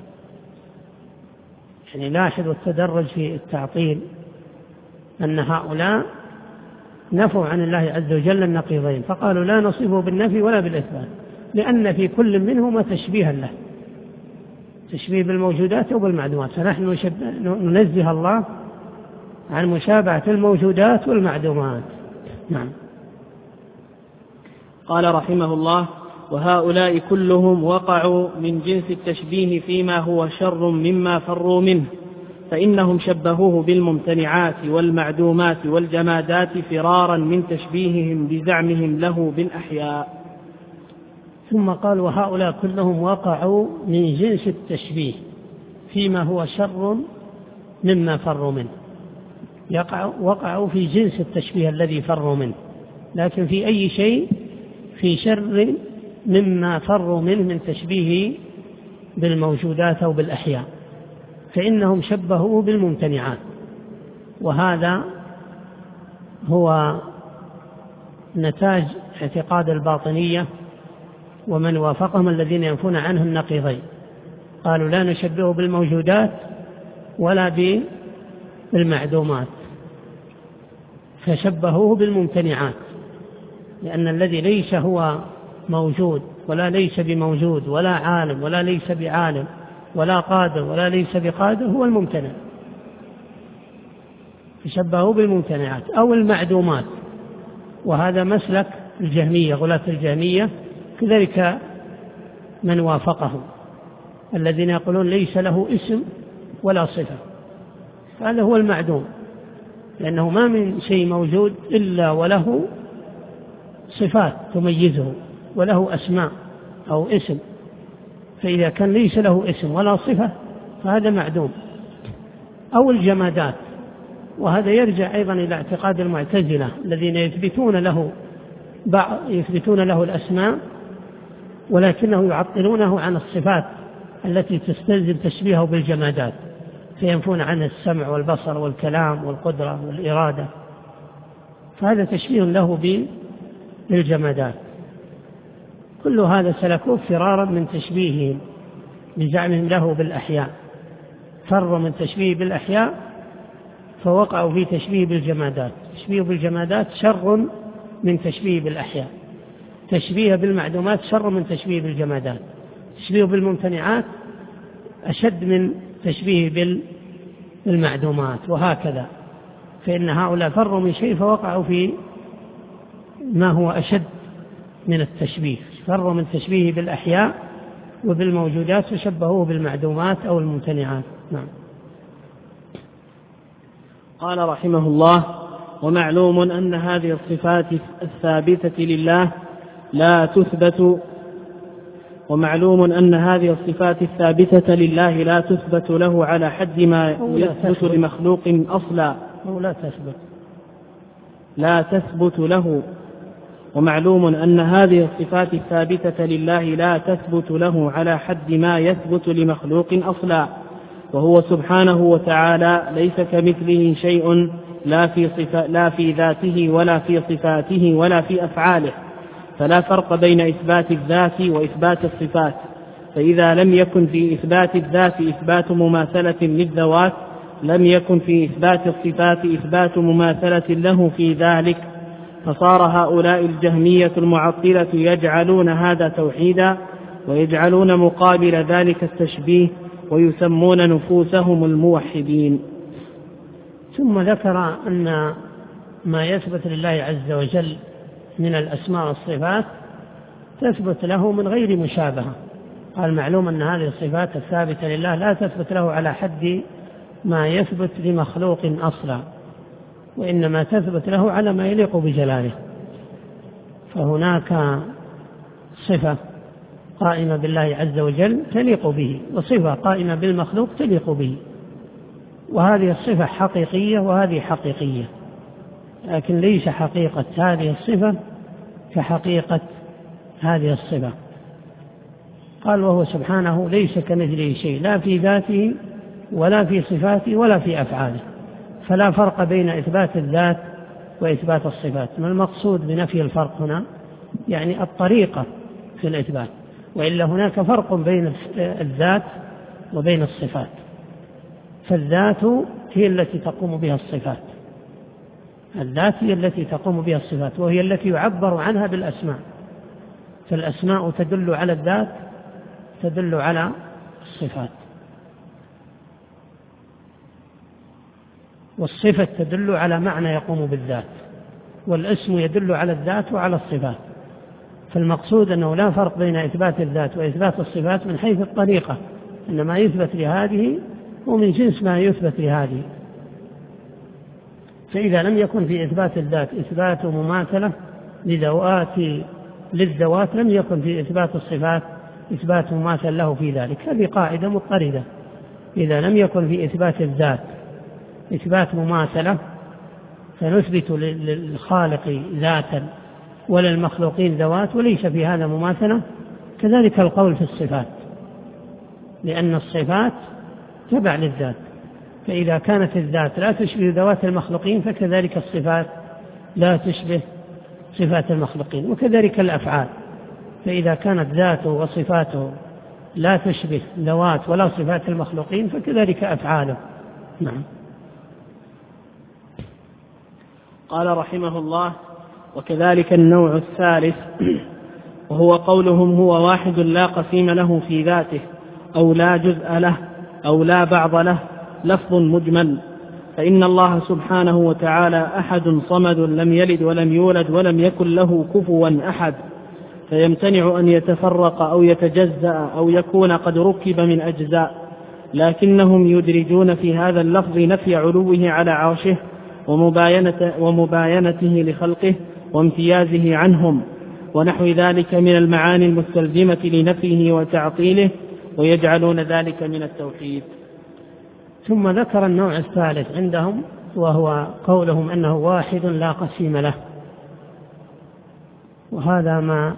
يعني لاحظوا التدرج في التعطيل، أن هؤلاء نفوا عن الله عز وجل النقيضين، فقالوا لا نصفه بالنفي ولا بالإثبات لأن في كل منهما تشبيها له، تشبيه بالموجودات وبالمعدومات. فنحن ننزه الله عن مشابهة الموجودات والمعدومات. نعم. قال رحمه الله: وهؤلاء كلهم وقعوا من جنس التشبيه فيما هو شر مما فروا منه، فإنهم شبهوه بالممتنعات والمعدومات والجمادات فرارا من تشبيههم بزعمهم له بالأحياء. ثم قال وهؤلاء كلهم وقعوا من جنس التشبيه فيما هو شر مما فروا منه، وقعوا في جنس التشبيه الذي فروا منه، لكن في أي شيء؟ في شر مما فروا منه من تشبيه بالموجودات أو بالأحياء، فإنهم شبهوه بالممتنعات، وهذا هو نتاج اعتقاد الباطنية ومن وافقهم الذين ينفون عنه النقيضين. قالوا لا نشبهه بالموجودات ولا بالمعدومات، فشبهوه بالممتنعات، لأن الذي ليس هو موجود ولا ليس بموجود ولا عالم ولا ليس بعالم ولا قادر ولا ليس بقادر هو الممتنع، فشبهوه بالممتنعات. أو المعدومات، وهذا مسلك الجهمية، غلاة الجهمية، كذلك من وافقهم الذين يقولون ليس له اسم ولا صفة. هذا هو المعدوم، لأنه ما من شيء موجود إلا وله صفات تميزه وله أسماء أو اسم، فإذا كان ليس له اسم ولا صفة فهذا معدوم. أو الجمادات، وهذا يرجع أيضا إلى اعتقاد المعتزلة الذين يثبتون له بعض يثبتون له الأسماء ولكنه يعطلونه عن الصفات التي تستلزم تشبيهه بالجمادات، فينفون عنه السمع والبصر والكلام والقدرة والإرادة، فهذا تشبيه له بالجمادات. كل هذا سلكوه فرارا من تشبيههم بزعمهم له بالأحياء، فروا من تشبيه بالأحياء فوقعوا في تشبيه بالجمادات. تشبيه بالجمادات شر من تشبيه بالأحياء، تشبيه بالمعدومات شر من تشبيه بالجمادات، تشبيه بالممتنعات أشد من تشبيه بالمعدومات، وهكذا. فإن هؤلاء فروا من شيء فوقعوا في ما هو أشد من التشبيه، فروا من تشبيه بالأحياء وبالموجودات فشبهوه بالمعدومات أو الممتنعات. نعم. قال رحمه الله: ومعلوم أن هذه الصفات الثابتة لله لا تثبت ومعلوم أن هذه الصفات الثابتة لله لا تثبت له على حد ما يثبت لمخلوق أصلا أو لا تثبت لا تثبت له ومعلوم أن هذه الصفات الثابتة لله لا تثبت له على حد ما يثبت لمخلوق أصلا، وهو سبحانه وتعالى ليس كمثله شيء لا في, صفا لا في ذاته ولا في صفاته ولا في أفعاله، فلا فرق بين إثبات الذات وإثبات الصفات. فإذا لم يكن في إثبات الذات إثبات مماثلة للذوات لم يكن في إثبات الصفات إثبات مماثلة له في ذلك، فصار هؤلاء الجهمية المعطلة يجعلون هذا توحيدا ويجعلون مقابل ذلك التشبيه ويسمون نفوسهم الموحدين. ثم ذكر أن ما يثبت لله عز وجل من الأسماء والصفات تثبت له من غير مشابهة. قال: معلوم أن هذه الصفات الثابتة لله لا تثبت له على حد ما يثبت لمخلوق أصلا، وإنما تثبت له على ما يليق بجلاله. فهناك صفة قائمة بالله عز وجل تليق به، وصفة قائمة بالمخلوق تليق به، وهذه الصفة حقيقية وهذه حقيقية، لكن ليس حقيقة هذه الصفة كحقيقة هذه الصفة. قال: وهو سبحانه ليس كمثله شيء لا في ذاته ولا في صفاته ولا في أفعاله، فلا فرق بين إثبات الذات وإثبات الصفات. ما المقصود بنفي الفرق هنا؟ يعني الطريقة في الإثبات، وإلا هناك فرق بين الذات وبين الصفات. فالذات هي التي تقوم بها الصفات، الذات هي التي تقوم بها الصفات، وهي التي يعبر عنها بالأسماء. فالأسماء تدل على الذات تدل على الصفات، والصفة تدل على معنى يقوم بالذات، والاسم يدل على الذات وعلى الصفات. فالمقصود أنه لا فرق بين إثبات الذات وإثبات الصفات من حيث الطريقة، إن ما يثبت لهذه هو من جنس ما يثبت لهذه. فإذا لم يكن في إثبات الذات إثبات مماثلة لذوات للذوات لم يكن في إثبات الصفات إثبات مماثل له في ذلك. هذه قاعدة مضطردة. إذا لم يكن في إثبات الذات إثبات مماثلة فنثبت للخالق ذاتا وللمخلوقين ذوات وليس في هذا مماثلة. كذلك القول في الصفات، لأن الصفات تبع للذات، فإذا كانت الذات لا تشبه ذوات المخلوقين فكذلك الصفات لا تشبه صفات المخلوقين، وكذلك الأفعال، فإذا كانت ذاته وصفاته لا تشبه ذوات ولا صفات المخلوقين فكذلك أفعاله. نعم. قال رحمه الله: وكذلك النوع الثالث وهو قولهم هو واحد لا قسيم له في ذاته أو لا جزء له أو لا بعض له، لفظ مجمل، فإن الله سبحانه وتعالى أحد صمد لم يلد ولم يولد ولم يكن له كفوا أحد، فيمتنع أن يتفرق أو يتجزأ أو يكون قد ركب من أجزاء، لكنهم يدرجون في هذا اللفظ نفي علوه على عرشه ومباينة ومباينته لخلقه وامتيازه عنهم ونحو ذلك من المعاني المستلزمة لنفيه وتعطيله، ويجعلون ذلك من التوحيد. ثم ذكر النوع الثالث عندهم، وهو قولهم أنه واحد لا قسيم له، وهذا ما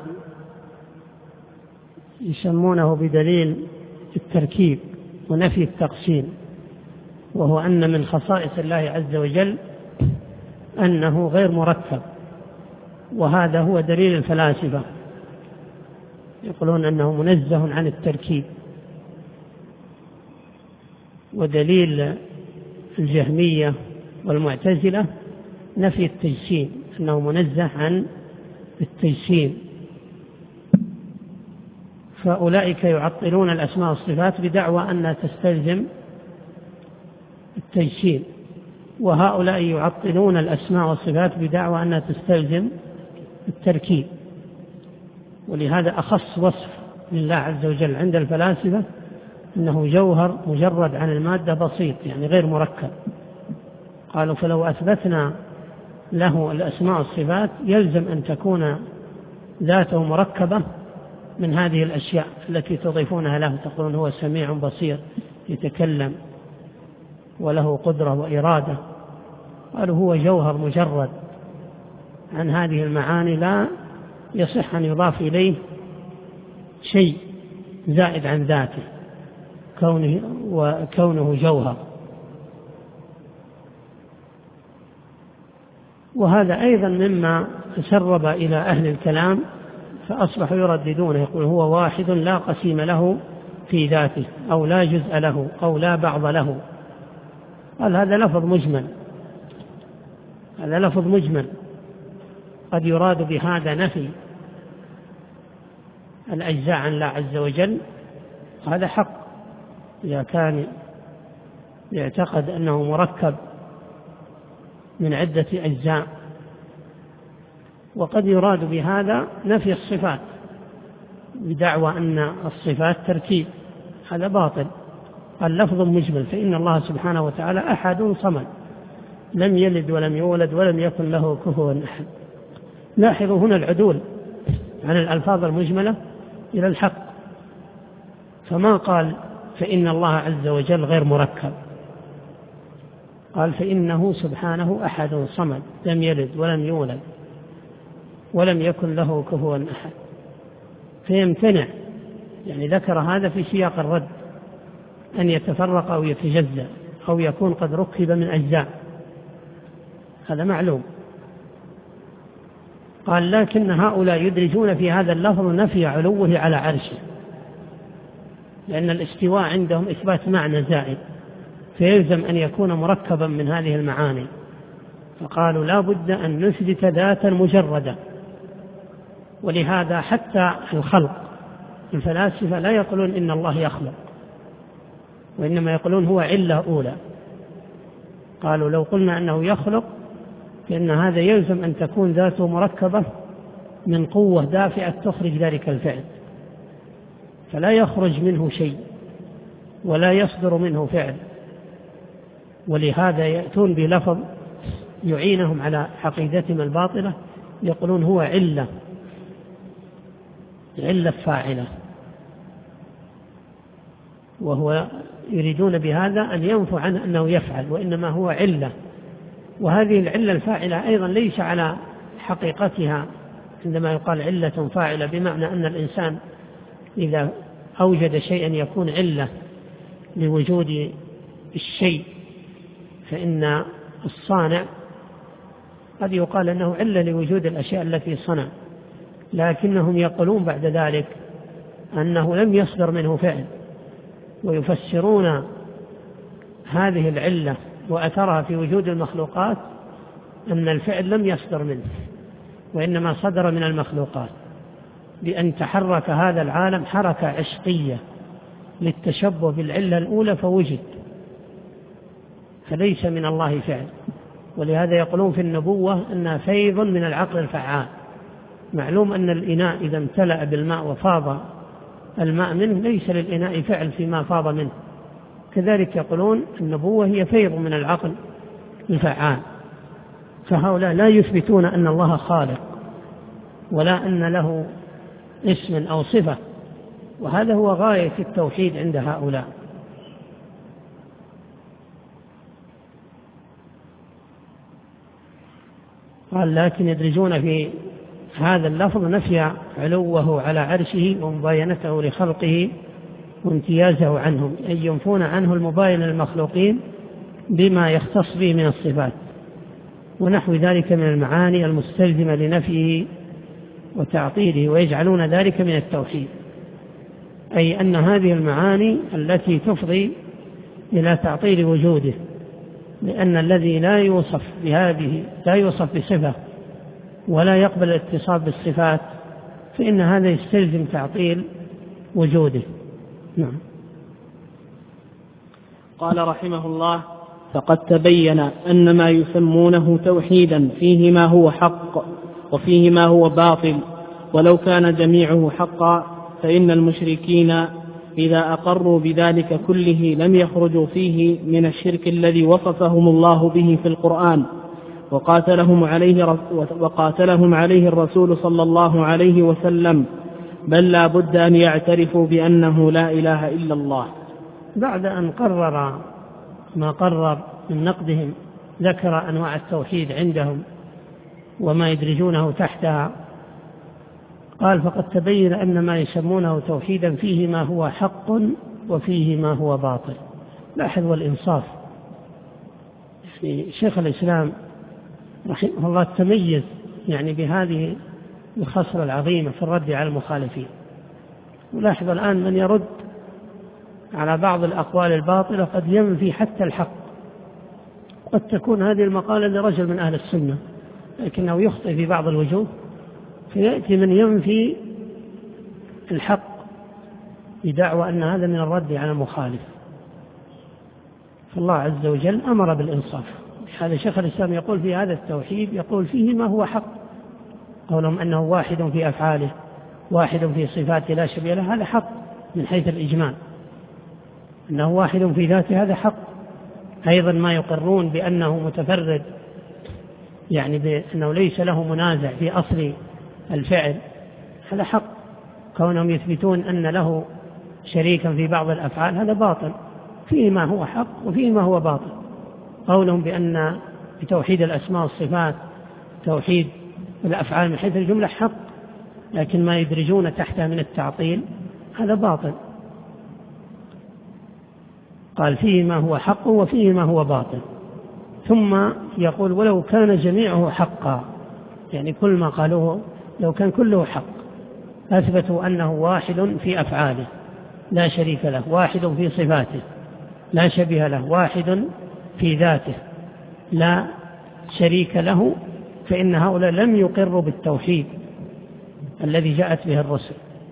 يسمونه بدليل التركيب ونفي التقسيم، وهو أن من خصائص الله عز وجل أنه غير مركب، وهذا هو دليل الفلاسفة، يقولون أنه منزه عن التركيب. ودليل الجهمية والمعتزلة نفي التجسيم، أنه منزه عن التجسيم. فأولئك يعطلون الأسماء والصفات بدعوى أنها تستلزم التجسيم، وهؤلاء يعطلون الأسماء والصفات بدعوى أنها تستلزم التركيب. ولهذا أخص وصف لله عز وجل عند الفلاسفة أنه جوهر مجرد عن المادة بسيط، يعني غير مركب. قالوا فلو أثبتنا له الأسماء والصفات يلزم أن تكون ذاته مركبة من هذه الأشياء التي تضيفونها له، تقولون هو سميع بصير يتكلم وله قدرة وإرادة. قالوا هو جوهر مجرد عن هذه المعاني، لا يصح أن يضاف إليه شيء زائد عن ذاته، كونه وكونه جوهر. وهذا أيضا مما تسرب إلى أهل الكلام، فأصبحوا يرددونه، يقول هو واحد لا قسيم له في ذاته، أو لا جزء له، أو لا بعض له. قال هذا لفظ مجمل، هذا لفظ مجمل قد يراد بهذا نفي الأجزاء عن الله عز وجل، هذا حق إذا كان يعتقد أنه مركب من عدة أجزاء. وقد يراد بهذا نفي الصفات بدعوى أن الصفات تركيب، هذا باطل. قال لفظ مجمل، فإن الله سبحانه وتعالى أحد صمد لم يلد ولم يولد ولم يكن له كفوا أحد. لاحظوا هنا العدول عن الألفاظ المجملة إلى الحق، فما قال فإن الله عز وجل غير مركب، قال فإنه سبحانه أحد صمد لم يلد ولم يولد ولم يكن له كفوا أحد. فيمتنع، يعني ذكر هذا في سياق الرد، أن يتفرق أو يتجزأ أو يكون قد ركب من أجزاء، هذا معلوم. قال لكن هؤلاء يدرجون في هذا اللفظ نفي علوه على عرشه، لأن الاستواء عندهم إثبات معنى زائد، فيلزم أن يكون مركبا من هذه المعاني. فقالوا لا بد أن نثبت ذاتا مجردة. ولهذا حتى الخلق الفلاسفة لا يقولون إن الله يخلق، وإنما يقولون هو علة أولى. قالوا لو قلنا أنه يخلق فإن هذا يلزم أن تكون ذاته مركبة من قوة دافعة تخرج ذلك الفعل، فلا يخرج منه شيء ولا يصدر منه فعل. ولهذا يأتون بلفظ يعينهم على عقيدتهم الباطلة، يقولون هو علة، علة فاعلة، وهو يريدون بهذا أن ينفوا عنه أنه يفعل، وإنما هو علة. وهذه العلة الفاعلة أيضا ليس على حقيقتها، عندما يقال علة فاعلة بمعنى أن الإنسان إذا أوجد شيئا يكون علة لوجود الشيء، فإن الصانع قد يقال أنه علة لوجود الأشياء التي صنع، لكنهم يقولون بعد ذلك أنه لم يصدر منه فعل، ويفسرون هذه العلة وأثرها في وجود المخلوقات أن الفعل لم يصدر منه وإنما صدر من المخلوقات، بأن تحرك هذا العالم حركة عشقية للتشبه بالعلة الأولى فوجد. فليس من الله فعل. ولهذا يقولون في النبوة أنها فيض من العقل الفعال. معلوم أن الإناء إذا امتلأ بالماء وفاض الماء منه ليس للإناء فعل فيما فاض منه. كذلك يقولون النبوة هي فيض من العقل الفعال. فهؤلاء لا يثبتون أن الله خالق ولا أن له اسم أو صفة، وهذا هو غاية التوحيد عند هؤلاء. قال لكن يدرجون في هذا اللفظ نفي علوه على عرشه ومباينته لخلقه وامتيازه عنهم، أي ينفون عنه المباين للمخلوقين بما يختص به من الصفات ونحو ذلك من المعاني المستلزمة لنفيه وتعطيله، ويجعلون ذلك من التوحيد، أي أن هذه المعاني التي تفضي إلى تعطيل وجوده، لأن الذي لا يوصف بهذه لا يوصف بصفة ولا يقبل الاتصاف بالصفات فإن هذا يستلزم تعطيل وجوده. نعم. قال رحمه الله: فقد تبين أن ما يسمونه توحيدا فيه ما هو حق وفيه ما هو باطل، ولو كان جميعه حقا فإن المشركين إذا أقروا بذلك كله لم يخرجوا فيه من الشرك الذي وصفهم الله به في القرآن وقاتلهم عليه, وقاتلهم عليه الرسول صلى الله عليه وسلم، بل لا بد أن يعترفوا بأنه لا إله إلا الله. بعد أن قرر ما قرر من نقدهم ذكر أنواع التوحيد عندهم وما يدرجونه تحتها. قال: فقد تبين أن ما يسمونه توحيدا فيه ما هو حق وفيه ما هو باطل. لاحظ والإنصاف، في شيخ الإسلام رحمه الله تميز يعني بهذه الخصلة العظيمة في الرد على المخالفين. ولاحظ الآن من يرد على بعض الأقوال الباطلة قد ينفي حتى الحق. قد تكون هذه المقالة لرجل من أهل السنة لكنه يخطئ في بعض الوجوه، فيأتي من ينفي الحق بدعوى أن هذا من الرد على المخالف. فالله عز وجل أمر بالإنصاف. هذا شيخ الإسلام يقول في هذا التوحيد يقول فيه ما هو حق، قولهم أنه واحد في أفعاله واحد في صفاته لا شبيه له، هذا حق من حيث الإجمال. أنه واحد في ذاته هذا حق. أيضا ما يقرون بأنه متفرد، يعني بأنه ليس له منازع في أصل الفعل، هذا حق. كونهم يثبتون أن له شريكا في بعض الأفعال هذا باطل. فيه ما هو حق وفيه ما هو باطل. قولهم بأن بتوحيد الأسماء والصفات توحيد الأفعال من حيث الجملة حق، لكن ما يدرجون تحتها من التعطيل هذا باطل. قال: فيه ما هو حق وفيه ما هو باطل. ثم يقول: ولو كان جميعه حقا، يعني كل ما قالوه لو كان كله حق أثبتوا أنه واحد في أفعاله لا شريك له، واحد في صفاته لا شبيه له، واحد في ذاته لا شريك له، فإن هؤلاء لم يقروا بالتوحيد الذي جاءت به الرسل.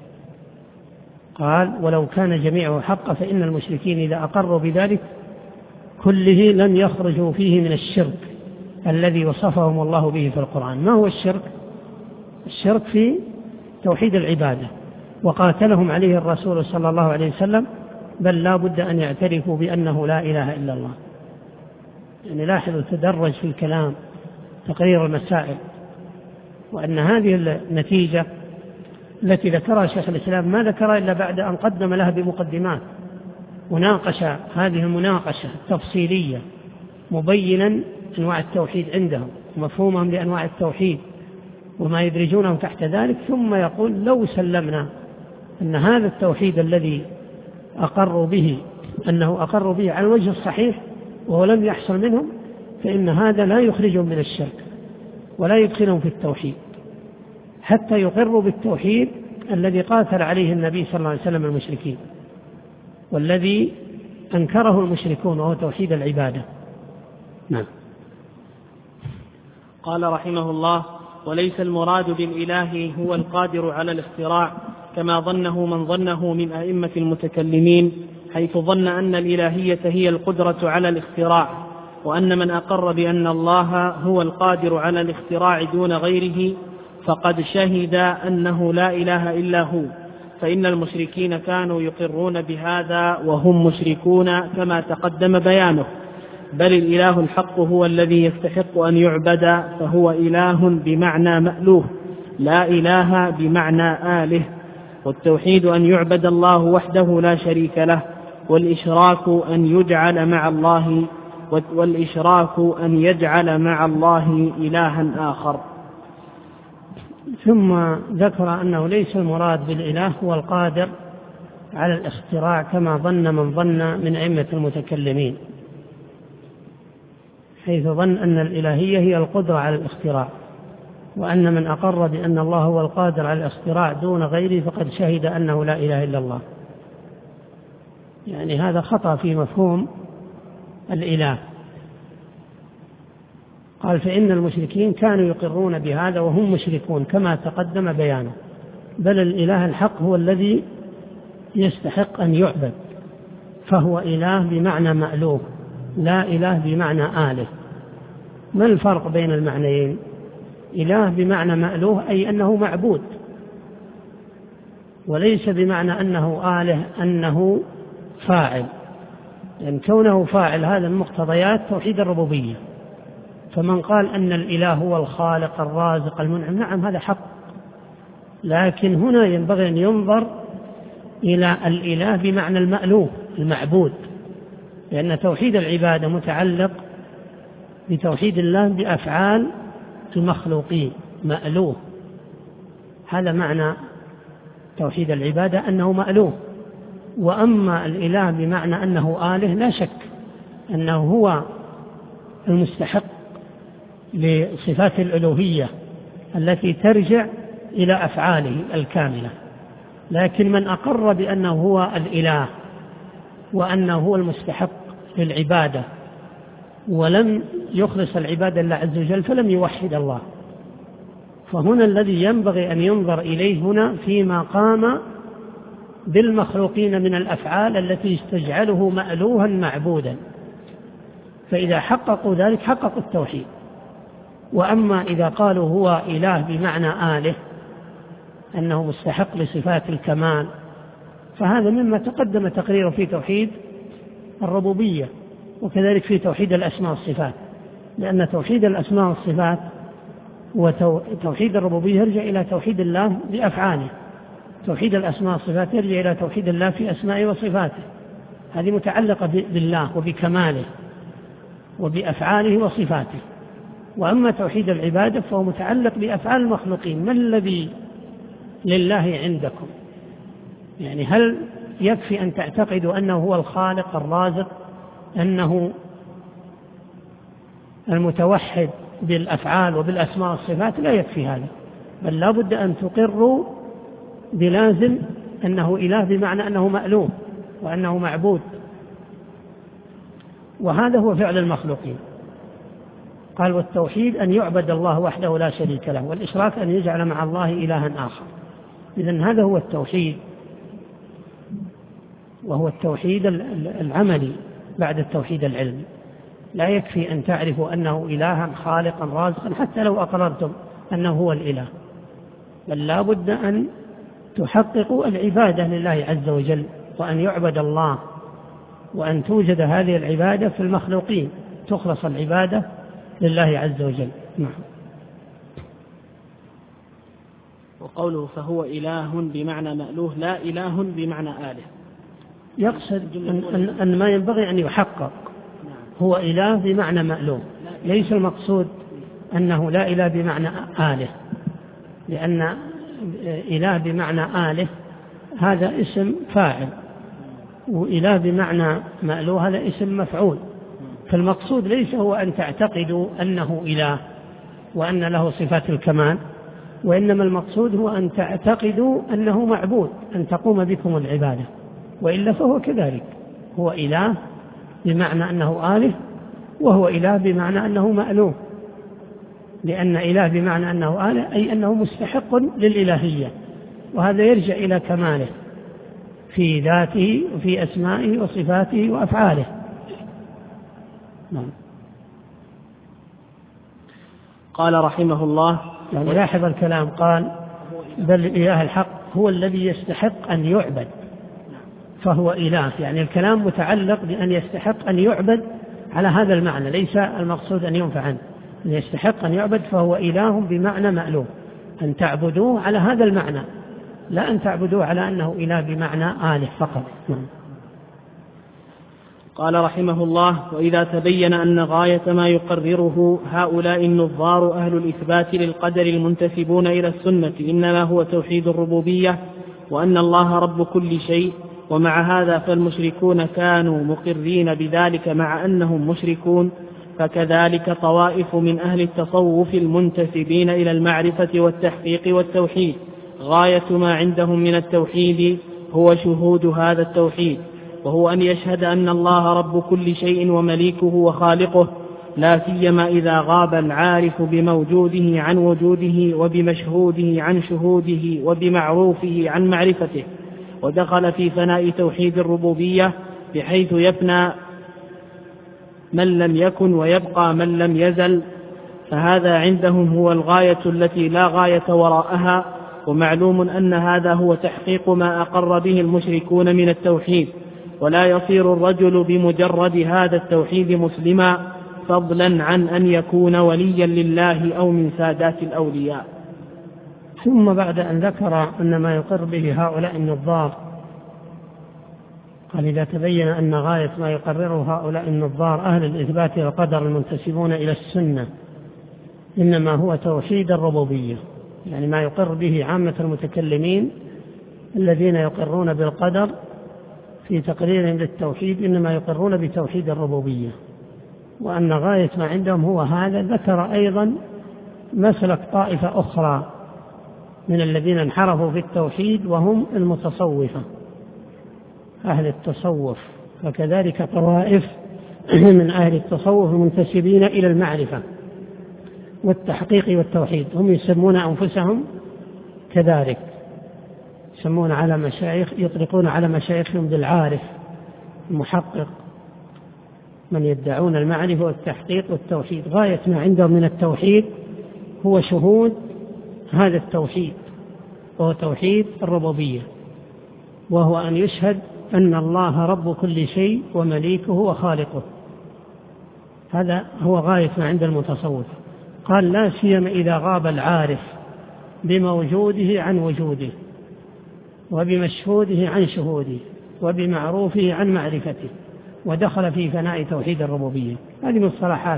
قال: ولو كان جميعه حق فإن المشركين إذا أقروا بذلك كله لم يخرجوا فيه من الشرك الذي وصفهم الله به في القرآن. ما هو الشرك؟ الشرك في توحيد العبادة، وقاتلهم عليه الرسول صلى الله عليه وسلم، بل لا بد أن يعترفوا بأنه لا إله إلا الله. يعني لاحظوا تدرج في الكلام تقرير المسائل، وأن هذه النتيجة التي ذكرها شيخ الإسلام ما ذكرها إلا بعد أن قدم لها بمقدمات وناقش هذه المناقشة التفصيلية مبينا أنواع التوحيد عندهم ومفهومهم لأنواع التوحيد وما يدرجونه تحت ذلك، ثم يقول: لو سلمنا أن هذا التوحيد الذي أقروا به أنه أقروا به على الوجه الصحيح وهو لم يحصل منهم، فإن هذا لا يخرجهم من الشرك ولا يدخلهم في التوحيد حتى يقروا بالتوحيد الذي قاتل عليه النبي صلى الله عليه وسلم المشركين والذي أنكره المشركون، وهو توحيد العبادة. نعم. قال رحمه الله: وليس المراد بالإله هو القادر على الاختراع كما ظنه من ظنه من أئمة المتكلمين، حيث ظن أن الإلهية هي القدرة على الاختراع، وأن من أقر بأن الله هو القادر على الاختراع دون غيره فقد شهد أنه لا إله إلا هو، فإن المشركين كانوا يقرون بهذا وهم مشركون كما تقدم بيانه، بل الإله الحق هو الذي يستحق أن يعبد، فهو إله بمعنى مألوه لا إله بمعنى آله. والتوحيد أن يعبد الله وحده لا شريك له، والإشراك أن يجعل مع الله والإشراك أن يجعل مع الله إلها آخر. ثم ذكر أنه ليس المراد بالإله هو القادر على الاختراع كما ظن من ظن من أئمة المتكلمين، حيث ظن أن الإلهية هي القدرة على الاختراع، وأن من أقر بأن الله هو القادر على الاختراع دون غيره فقد شهد أنه لا إله إلا الله. يعني هذا خطأ في مفهوم الإله. قال فإن المشركين كانوا يقرون بهذا وهم مشركون كما تقدم بيانه، بل الإله الحق هو الذي يستحق أن يعبد، فهو إله بمعنى مألوه لا إله بمعنى آله. ما الفرق بين المعنيين؟ إله بمعنى مألوه أي أنه معبود، وليس بمعنى أنه آله أنه فاعل، لأن كونه فاعل هذا من مقتضيات توحيد الربوبية. فمن قال أن الإله هو الخالق الرازق المنعم، نعم هذا حق، لكن هنا ينبغي أن ينظر إلى الإله بمعنى المألوه المعبود، لأن توحيد العبادة متعلق بتوحيد الله بأفعال المخلوقين مألوه. هذا معنى توحيد العبادة أنه مألوه. وأما الإله بمعنى أنه آله لا شك أنه هو المستحق لصفات الألوهية التي ترجع إلى أفعاله الكاملة. لكن من أقر بأنه هو الإله وأنه هو المستحق للعبادة ولم يخلص العبادة لله عز وجل فلم يوحد الله، فهنا الذي ينبغي أن ينظر إليه هنا فيما قام بالمخلوقين من الأفعال التي تجعله مألوها معبودا، فإذا حققوا ذلك حققوا التوحيد. وأما إذا قالوا هو إله بمعنى آله أنه مستحق لصفات الكمال، فهذا مما تقدم تقريره في توحيد الربوبية وكذلك في توحيد الأسماء والصفات، لأن توحيد الأسماء والصفات وتوحيد الربوبية يرجع إلى توحيد الله بأفعاله، توحيد الأسماء والصفات يرجع إلى توحيد الله في أسمائه وصفاته، هذه متعلقة بالله وبكماله وبأفعاله وصفاته. وأما توحيد العبادة فهو متعلق بأفعال المخلوقين. ما الذي لله عندكم؟ يعني هل يكفي أن تعتقدوا أنه هو الخالق الرازق، أنه المتوحد بالأفعال وبالأسماء والصفات؟ لا يكفي هذا، بل لا بد أن تقروا بلازم أنه إله بمعنى أنه مألوه وأنه معبود، وهذا هو فعل المخلوقين. قال والتوحيد أن يعبد الله وحده لا شريك له، والإشراك أن يجعل مع الله إلها آخر. إذن هذا هو التوحيد، وهو التوحيد العملي بعد التوحيد العلمي. لا يكفي أن تعرفوا أنه إلها خالقا رازقا حتى لو أقررتم أنه هو الإله، بل لا بد أن تحققوا العبادة لله عز وجل، وأن يعبد الله، وأن توجد هذه العبادة في المخلوقين، تخلص العبادة لله عز وجل. نعم. وقوله فهو إله بمعنى مألوه لا إله بمعنى آله، يقصد أن, أن, أن ما ينبغي أن يحقق هو إله بمعنى مألوه، ليس المقصود أنه لا إله بمعنى آله، لأن إله بمعنى آله هذا اسم فاعل، وإله بمعنى مألوه هذا اسم مفعول. فالمقصود ليس هو أن تعتقدوا أنه إله وأن له صفات الكمال، وإنما المقصود هو أن تعتقدوا أنه معبود، أن تقوم بكم العبادة، وإلا فهو كذلك، هو إله بمعنى أنه آله، وهو إله بمعنى أنه مألوه، لأن إله بمعنى أنه آله أي أنه مستحق للإلهية، وهذا يرجع إلى كماله في ذاته وفي أسمائه وصفاته وأفعاله. نعم. قال رحمه الله. يعني لاحظ الكلام، قال بل الإله الحق هو الذي يستحق أن يعبد فهو إله، يعني الكلام متعلق بأن يستحق أن يعبد على هذا المعنى، ليس المقصود أن ينفع عنه، أن يستحق أن يعبد فهو إله بمعنى مألوه، أن تعبدوه على هذا المعنى، لا أن تعبدوه على أنه إله بمعنى آله فقط. قال رحمه الله: وإذا تبين أن غاية ما يقرره هؤلاء النظار أهل الإثبات للقدر المنتسبون إلى السنة إنما هو توحيد الربوبية وأن الله رب كل شيء، ومع هذا فالمشركون كانوا مقرين بذلك مع أنهم مشركون، فكذلك طوائف من أهل التصوف المنتسبين إلى المعرفة والتحقيق والتوحيد غاية ما عندهم من التوحيد هو شهود هذا التوحيد، وهو أن يشهد أن الله رب كل شيء ومليكه وخالقه، لا سيما إذا غاب العارف بموجوده عن وجوده وبمشهوده عن شهوده وبمعروفه عن معرفته، ودخل في فناء توحيد الربوبية بحيث يفنى من لم يكن ويبقى من لم يزل، فهذا عندهم هو الغاية التي لا غاية وراءها. ومعلوم أن هذا هو تحقيق ما أقر به المشركون من التوحيد، ولا يصير الرجل بمجرد هذا التوحيد مسلما فضلا عن أن يكون وليا لله أو من سادات الأولياء. ثم بعد أن ذكر أن ما يقر به هؤلاء النظار، قال: إذا تبين أن غاية ما يقرره هؤلاء النظار أهل الإثبات والقدر المنتسبون إلى السنة إنما هو توحيد الربوبية، يعني ما يقر به عامة المتكلمين الذين يقرون بالقدر في تقريرهم للتوحيد إنما يقرون بتوحيد الربوبية، وأن غاية ما عندهم هو هذا. ذكر أيضا مسلك طائفة أخرى من الذين انحرفوا في التوحيد وهم المتصوفة أهل التصوف، فكذلك طوائف من أهل التصوف المنتسبين إلى المعرفة والتحقيق والتوحيد، هم يسمون أنفسهم كذلك، يسمون على مشايخ يطلقون على مشايخهم بالعارف المحقق، من يدعون المعرفة والتحقيق والتوحيد. غاية ما عندهم من التوحيد هو شهود هذا التوحيد، وهو توحيد الربوبية، وهو أن يشهد أن الله رب كل شيء ومليكه وخالقه. هذا هو غاية ما عند المتصوف. قال: لا سيما إذا غاب العارف بموجوده عن وجوده وبمشهوده عن شهوده وبمعروفه عن معرفته، ودخل في فناء توحيد الربوبية. هذه مصطلحات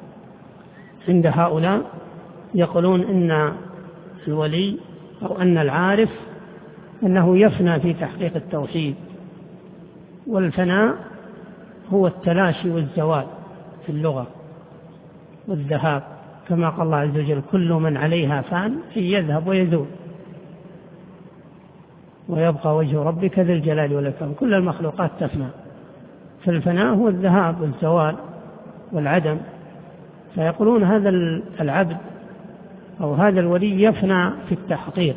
عند هؤلاء يقولون إن الولي أو أن العارف أنه يفنى في تحقيق التوحيد، والفناء هو التلاشي والزوال في اللغة والذهاب، كما قال الله عز وجل: كل من عليها فان يذهب ويزول ويبقى وجه ربك ذي الجلال والإكرام. كل المخلوقات تفنى، فالفناء هو الذهاب والزوال والعدم. فيقولون هذا العبد أو هذا الولي يفنى في التحقيق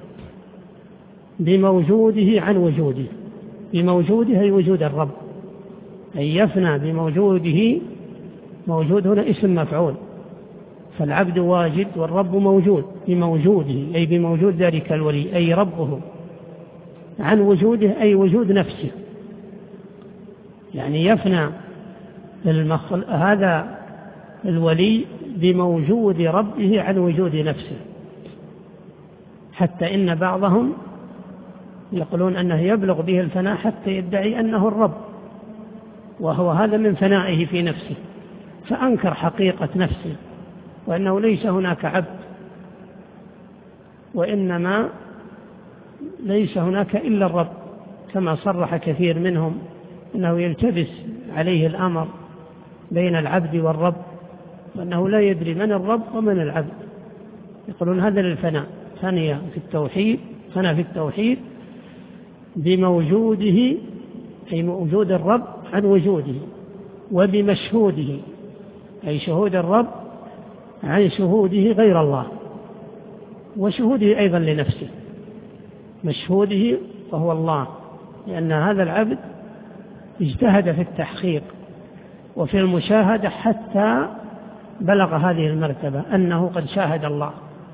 بموجوده عن وجوده. بموجوده أي وجود الرب، أي يفنى بموجوده. موجود هنا اسم مفعول، فالعبد واجد والرب موجود. بموجوده أي بموجود ذلك الولي أي ربه، عن وجوده أي وجود نفسه، يعني يفنى المخل... هذا الولي بموجود ربه عن وجود نفسه، حتى إن بعضهم يقولون أنه يبلغ به الفناء حتى يدعي أنه الرب، وهو هذا من فنائه في نفسه، فأنكر حقيقة نفسه وأنه ليس هناك عبد، وإنما ليس هناك إلا الرب، كما صرح كثير منهم أنه يلتبس عليه الأمر بين العبد والرب، وأنه لا يدري من الرب ومن العبد. يقولون هذا للفناء، ثانية في التوحيد، فنى في التوحيد بموجوده أي موجود الرب عن وجوده، وبمشهوده أي شهود الرب عن شهوده غير الله، وشهوده أيضا لنفسه. مشهوده وهو الله، لأن هذا العبد اجتهد في التحقيق وفي المشاهدة حتى بلغ هذه المرتبة أنه قد شاهد الله،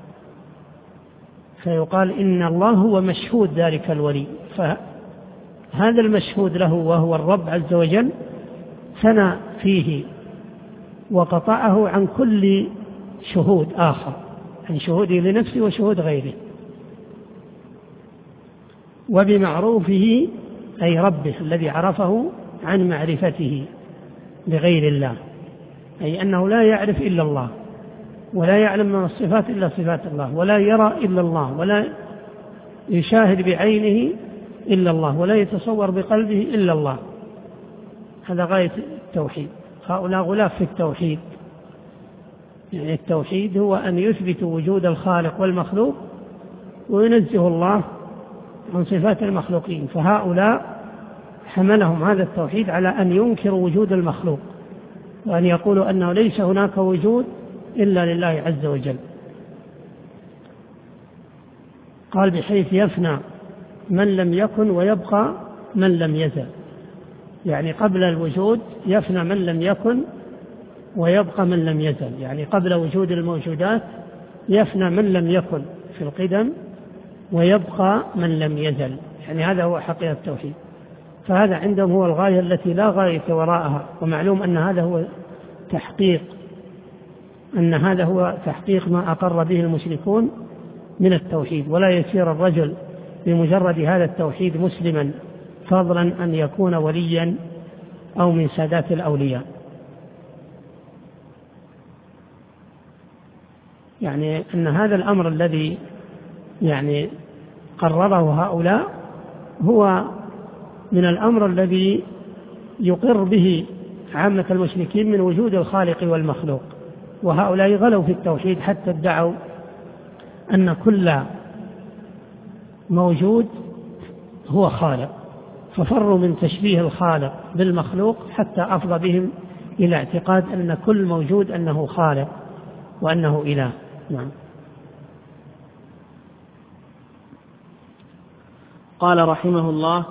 فيقال إن الله هو مشهود ذلك الولي، فهذا المشهود له وهو الرب عز وجل ثنى فيه وقطعه عن كل شهود آخر، عن شهوده لنفسه وشهود غيره، وبمعروفه أي ربه الذي عرفه عن معرفته بغير الله، أي أنه لا يعرف إلا الله، ولا يعلم من الصفات إلا صفات الله، ولا يرى إلا الله، ولا يشاهد بعينه إلا الله، ولا يتصور بقلبه إلا الله. هذا غاية التوحيد. هؤلاء غلاف في التوحيد، يعني التوحيد هو أن يثبت وجود الخالق والمخلوق وينزه الله عن صفات المخلوقين، فهؤلاء حملهم هذا التوحيد على أن ينكروا وجود المخلوق وأن يقولوا أنه ليس هناك وجود إلا لله عز وجل. قال بحيث يفنى من لم يكن ويبقى من لم يزل، يعني قبل الوجود يفنى من لم يكن ويبقى من لم يزل، يعني قبل وجود الموجودات يفنى من لم يكن في القدم ويبقى من لم يزل، يعني هذا هو حقيقة التوحيد. فهذا عندهم هو الغاية التي لا غاية وراءها، ومعلوم أن هذا هو تحقيق أن هذا هو تحقيق ما أقر به المشركون من التوحيد، ولا يصير الرجل بمجرد هذا التوحيد مسلما فضلا أن يكون وليا أو من سادات الأولياء. يعني أن هذا الأمر الذي يعني قرره هؤلاء هو من الأمر الذي يقر به عامة المشركين من وجود الخالق والمخلوق، وهؤلاء غلوا في التوحيد حتى ادعوا أن كل موجود هو خالق، ففروا من تشبيه الخالق بالمخلوق حتى أفضى بهم إلى اعتقاد أن كل موجود أنه خالق وأنه إله. نعم. قال رحمه الله: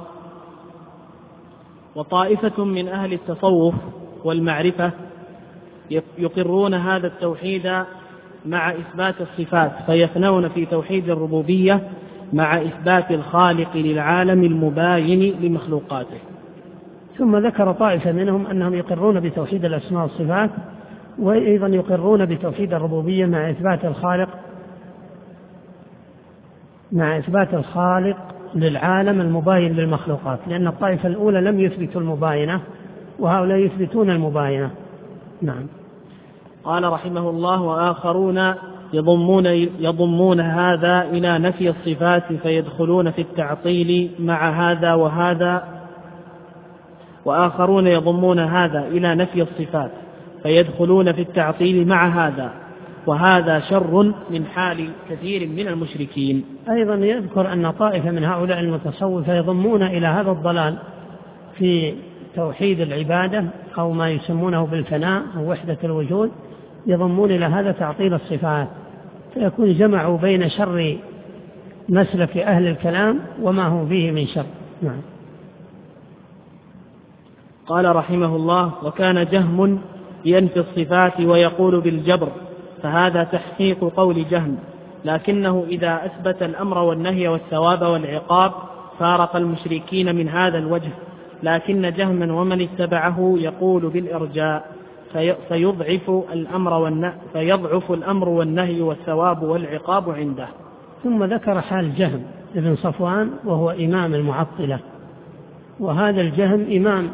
وطائفة من أهل التصوف والمعرفة يقرون هذا التوحيد مع إثبات الصفات، فيفنون في توحيد الربوبية مع إثبات الخالق للعالم المباين لمخلوقاته. ثم ذكر طائفة منهم أنهم يقرون بتوحيد الأسماء والصفات، وأيضا يقرون بتوحيد الربوبية مع إثبات الخالق مع إثبات الخالق للعالم المباين للمخلوقات، لأن الطائفة الأولى لم يثبتوا المباينة وهؤلاء يثبتون المباينة. نعم. قال رحمه الله: وآخرون يضمون, يضمون هذا إلى نفي الصفات فيدخلون في التعطيل مع هذا وهذا وآخرون يضمون هذا إلى نفي الصفات فيدخلون في التعطيل مع هذا، وهذا شر من حال كثير من المشركين. أيضا يذكر أن طائفة من هؤلاء المتصوفة يضمون إلى هذا الضلال في توحيد العبادة أو ما يسمونه بالفناء أو وحدة الوجود، يضمون إلى هذا تعطيل الصفات، فيكون جمعوا بين شر مسلك أهل الكلام وما هم فيه من شر. نعم. قال رحمه الله: وكان جهم ينفي الصفات ويقول بالجبر، فهذا تحقيق قول جهم، لكنه إذا أثبت الأمر والنهي والثواب والعقاب فارق المشركين من هذا الوجه، لكن جهما ومن اتبعه يقول بالإرجاء فيضعف الأمر والنهي فيضعف الأمر والنهي والثواب والعقاب عنده. ثم ذكر حال جهم ابن صفوان وهو إمام المعطلة، وهذا الجهم إمام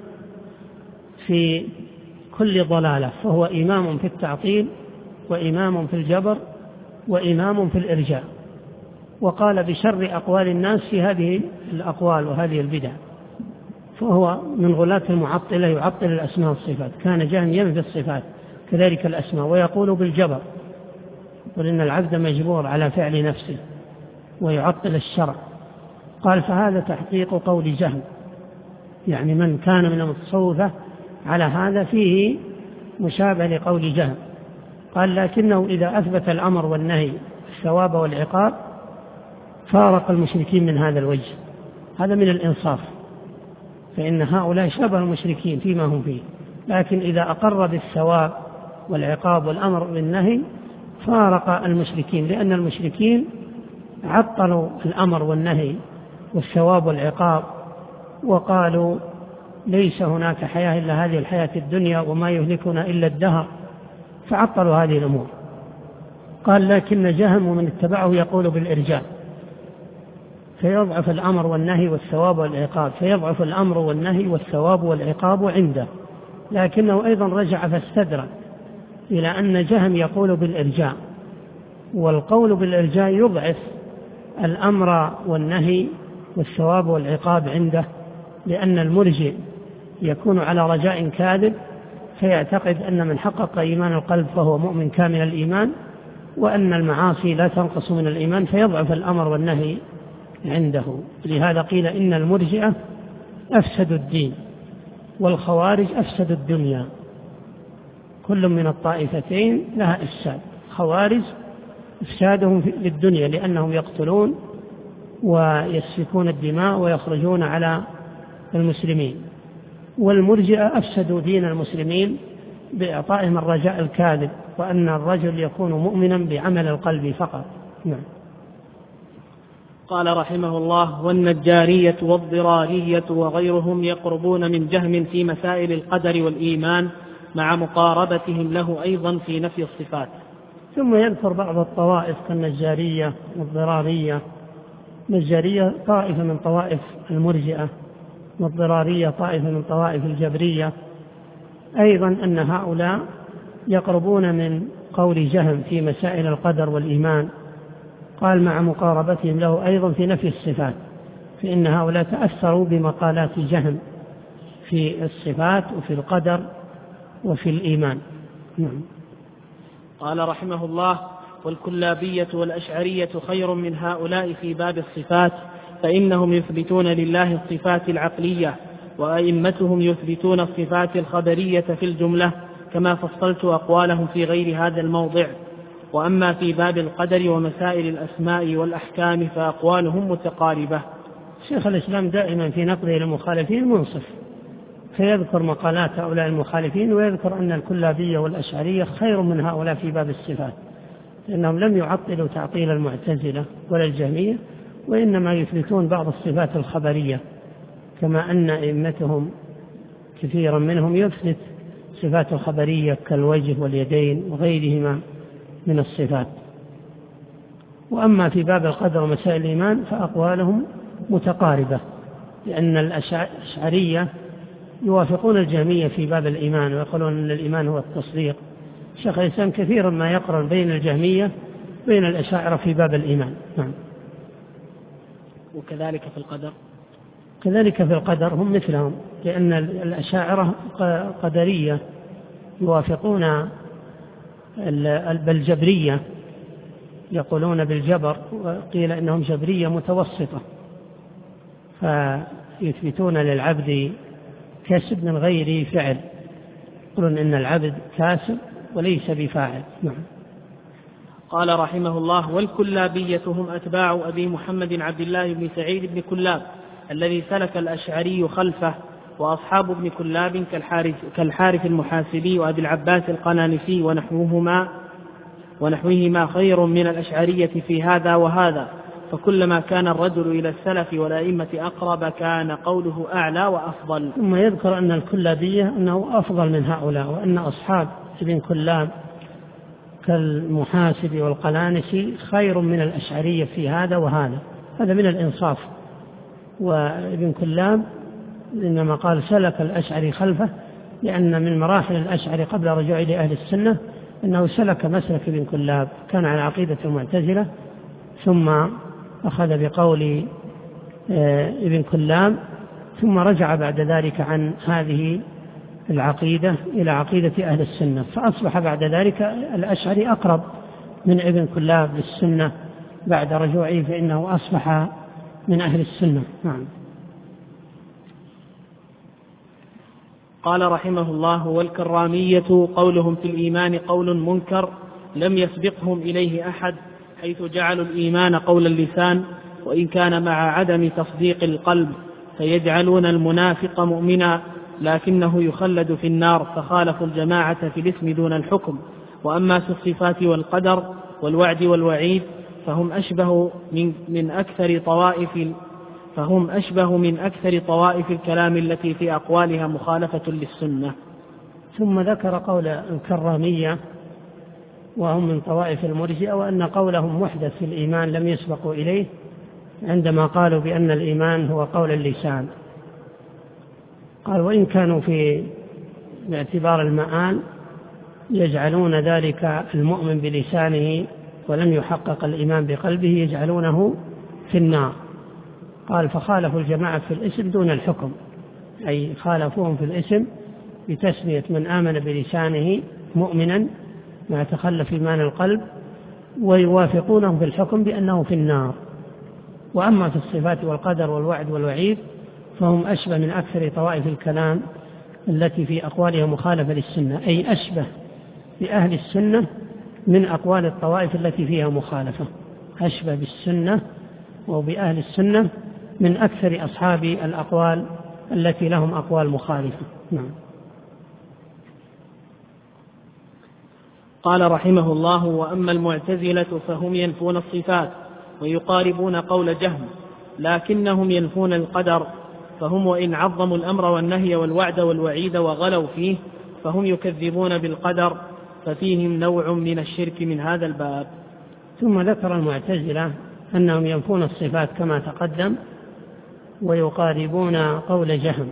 في كل ضلالة، فهو إمام في التعطيل وإمام في الجبر وإمام في الإرجاء، وقال بشر أقوال الناس في هذه الأقوال وهذه البدع، فهو من غلاة المعطلة يعطل الأسماء والصفات. كان جهم ينفي الصفات كذلك الأسماء، ويقول بالجبر، ولأن العبد مجبور على فعل نفسه، ويعطل الشرع. قال فهذا تحقيق قول جهم، يعني من كان من المتصوفة على هذا فيه مشابه لقول جهم. قال لكنه إذا أثبت الأمر والنهي الثواب والعقاب فارق المشركين من هذا الوجه، هذا من الإنصاف، فإن هؤلاء شبه المشركين فيما هم فيه، لكن إذا أقر بالثواب والعقاب والأمر بالنهي فارق المشركين، لأن المشركين عطلوا الأمر والنهي والثواب والعقاب وقالوا ليس هناك حياة إلا هذه الحياة الدنيا وما يهلكنا إلا الدهر، فعطلوا هذه الأمور. قال لكن جهم ومن اتبعه يقول بالإرجاء، فيضعف الأمر والنهي والثواب والعقاب، فيضعف الأمر والنهي والثواب والعقاب عنده. لكنه أيضا رجع فاستدرك إلى أن جهم يقول بالإرجاء، والقول بالإرجاء يضعف الأمر والنهي والثواب والعقاب عنده، لأن المرجئ يكون على رجاء كاذب، فيعتقد أن من حقق إيمان القلب فهو مؤمن كامل الإيمان، وأن المعاصي لا تنقص من الإيمان، فيضعف الأمر والنهي عنده. لهذا قيل إن المرجئة أفسدوا الدين والخوارج أفسدوا الدنيا، كل من الطائفتين لها إفساد. خوارج إفسادهم للدنيا لأنهم يقتلون ويسفكون الدماء ويخرجون على المسلمين، والمرجئة أفسدوا دين المسلمين بإعطائهم الرجاء الكاذب، وأن الرجل يكون مؤمنا بعمل القلب فقط. نعم. قال رحمه الله: والنجارية والضرارية وغيرهم يقربون من جهم في مسائل القدر والإيمان مع مقاربتهم له أيضا في نفي الصفات. ثم يذكر بعض الطوائف كالنجارية والضرارية. النجارية طائفة من طوائف المرجئة، والضرارية طائفة من طوائف الجبرية أيضا، أن هؤلاء يقربون من قول جهم في مسائل القدر والإيمان. قال مع مقاربتهم له أيضا في نفي الصفات، فإن هؤلاء تأثروا بمقالات جهم في الصفات وفي القدر وفي الإيمان. نعم. قال رحمه الله: والكلابية والأشعرية خير من هؤلاء في باب الصفات، فإنهم يثبتون لله الصفات العقلية، وأئمتهم يثبتون الصفات الخبرية في الجملة، كما فصلت أقوالهم في غير هذا الموضع. وأما في باب القدر ومسائل الأسماء والأحكام فأقوالهم متقاربة. شيخ الإسلام دائما في نقده للمخالفين منصف، فيذكر مقالات هؤلاء المخالفين، ويذكر أن الكلابية والأشعرية خير من هؤلاء في باب الصفات، لأنهم لم يعطلوا تعطيل المعتزلة ولا الجهمية، وإنما يثبتون بعض الصفات الخبرية، كما أن أئمتهم كثيرا منهم يثبت صفات الخبرية كالوجه واليدين وغيرهما من الصفات. وأما في باب القدر ومسائل الإيمان فأقوالهم متقاربة، لأن الأشعرية يوافقون الجهمية في باب الإيمان ويقولون أن الإيمان هو التصديق. شيخ الإسلام كثيرا ما يقرن بين الجهمية بين الأشاعرة في باب الإيمان. نعم. وكذلك في القدر كذلك في القدر هم مثلهم، لأن الأشاعرة قدرية يوافقون بالجبرية، يقولون بالجبر، وقيل إنهم جبرية متوسطة، فيثبتون للعبد كسب من غير فعل، يقولون إن العبد كاسب وليس بفاعل. نعم. قال رحمه الله: والكلابية هم أتباع أبي محمد عبد الله بن سعيد بن كلاب الذي سلك الأشعري خلفه، وأصحاب ابن كلاب كالحارث, كالحارث المحاسبي وأبي العباس القنانسي ونحوهما ونحوهما خير من الأشعرية في هذا وهذا، فكلما كان الرجل إلى السلف والأئمة أقرب كان قوله أعلى وأفضل. ثم يذكر أن الكلابية أنه أفضل من هؤلاء، وأن أصحاب ابن كلاب كالمحاسب والقنانسي خير من الأشعرية في هذا وهذا، هذا من الإنصاف. وابن كلاب إنما قال سلك الأشعري خلفه، لأن من مراحل الأشعري قبل رجوعه لأهل السنة أنه سلك مسلك ابن كلاب، كان على عقيدة المعتزلة ثم أخذ بقول ابن كلاب، ثم رجع بعد ذلك عن هذه العقيدة إلى عقيدة أهل السنة، فأصبح بعد ذلك الأشعري أقرب من ابن كلاب للسنة بعد رجوعه، فإنه أصبح من أهل السنة. نعم. قال رحمه الله: والكرامية قولهم في الإيمان قول منكر لم يسبقهم إليه أحد، حيث جعلوا الإيمان قول اللسان وإن كان مع عدم تصديق القلب، فيجعلون المنافق مؤمنا لكنه يخلد في النار، فخالفوا الجماعة في الاسم دون الحكم. وأما في الصفات والقدر والوعد والوعيد فهم أشبه من, من أكثر طوائف فهم أشبه من أكثر طوائف الكلام التي في أقوالها مخالفة للسنة. ثم ذكر قول الكرامية وهم من طوائف المرجئة، وأن قولهم محدث في الإيمان لم يسبقوا إليه، عندما قالوا بأن الإيمان هو قول اللسان. قال وإن كانوا في باعتبار المآل يجعلون ذلك المؤمن بلسانه ولم يحقق الإيمان بقلبه يجعلونه في النار. قال فخالفوا الجماعة في الاسم دون الحكم، أي خالفوهم في الاسم بتسمية من آمن بلسانه مؤمنا مع تخلف إيمان القلب، ويوافقونهم في الحكم بأنه في النار. وأما في الصفات والقدر والوعد والوعيد فهم أشبه من أكثر طوائف الكلام التي في أقوالها مخالفة للسنة، أي أشبه بأهل السنة من أقوال الطوائف التي فيها مخالفة، أشبه بالسنة وبأهل السنة من أكثر أصحاب الأقوال التي لهم أقوال مخالفة. نعم. قال رحمه الله: وأما المعتزلة فهم ينفون الصفات ويقاربون قول جهم، لكنهم ينفون القدر، فهم وإن عظموا الأمر والنهي والوعد والوعيد وغلوا فيه فهم يكذبون بالقدر، ففيهم نوع من الشرك من هذا الباب. ثم ذكر المعتزلة أنهم ينفون الصفات كما تقدم ويقاربون قول جهم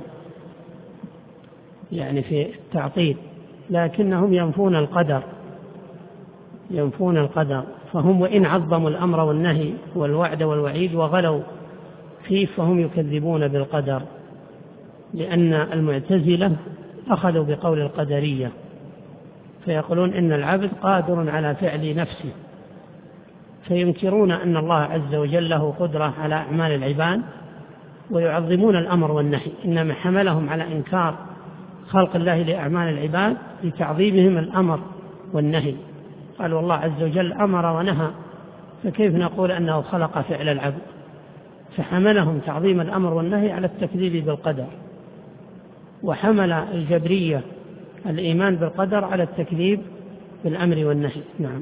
يعني في التعطيل، لكنهم ينفون القدر ينفون القدر فهم وإن عظموا الأمر والنهي والوعد والوعيد وغلوا فيه فهم يكذبون بالقدر، لأن المعتزلة أخذوا بقول القدرية، فيقولون إن العبد قادر على فعل نفسه، فينكرون أن الله عز وجل له قدرة على أعمال العباد ويعظمون الأمر والنهي، إنما حملهم على إنكار خلق الله لأعمال العباد لتعظيمهم الأمر والنهي. قالوا الله عز وجل أمر ونهى، فكيف نقول أنه خلق فعل العبد؟ فحملهم تعظيم الأمر والنهي على التكذيب بالقدر، وحمل الجبرية الإيمان بالقدر على التكذيب بالأمر والنهي. نعم.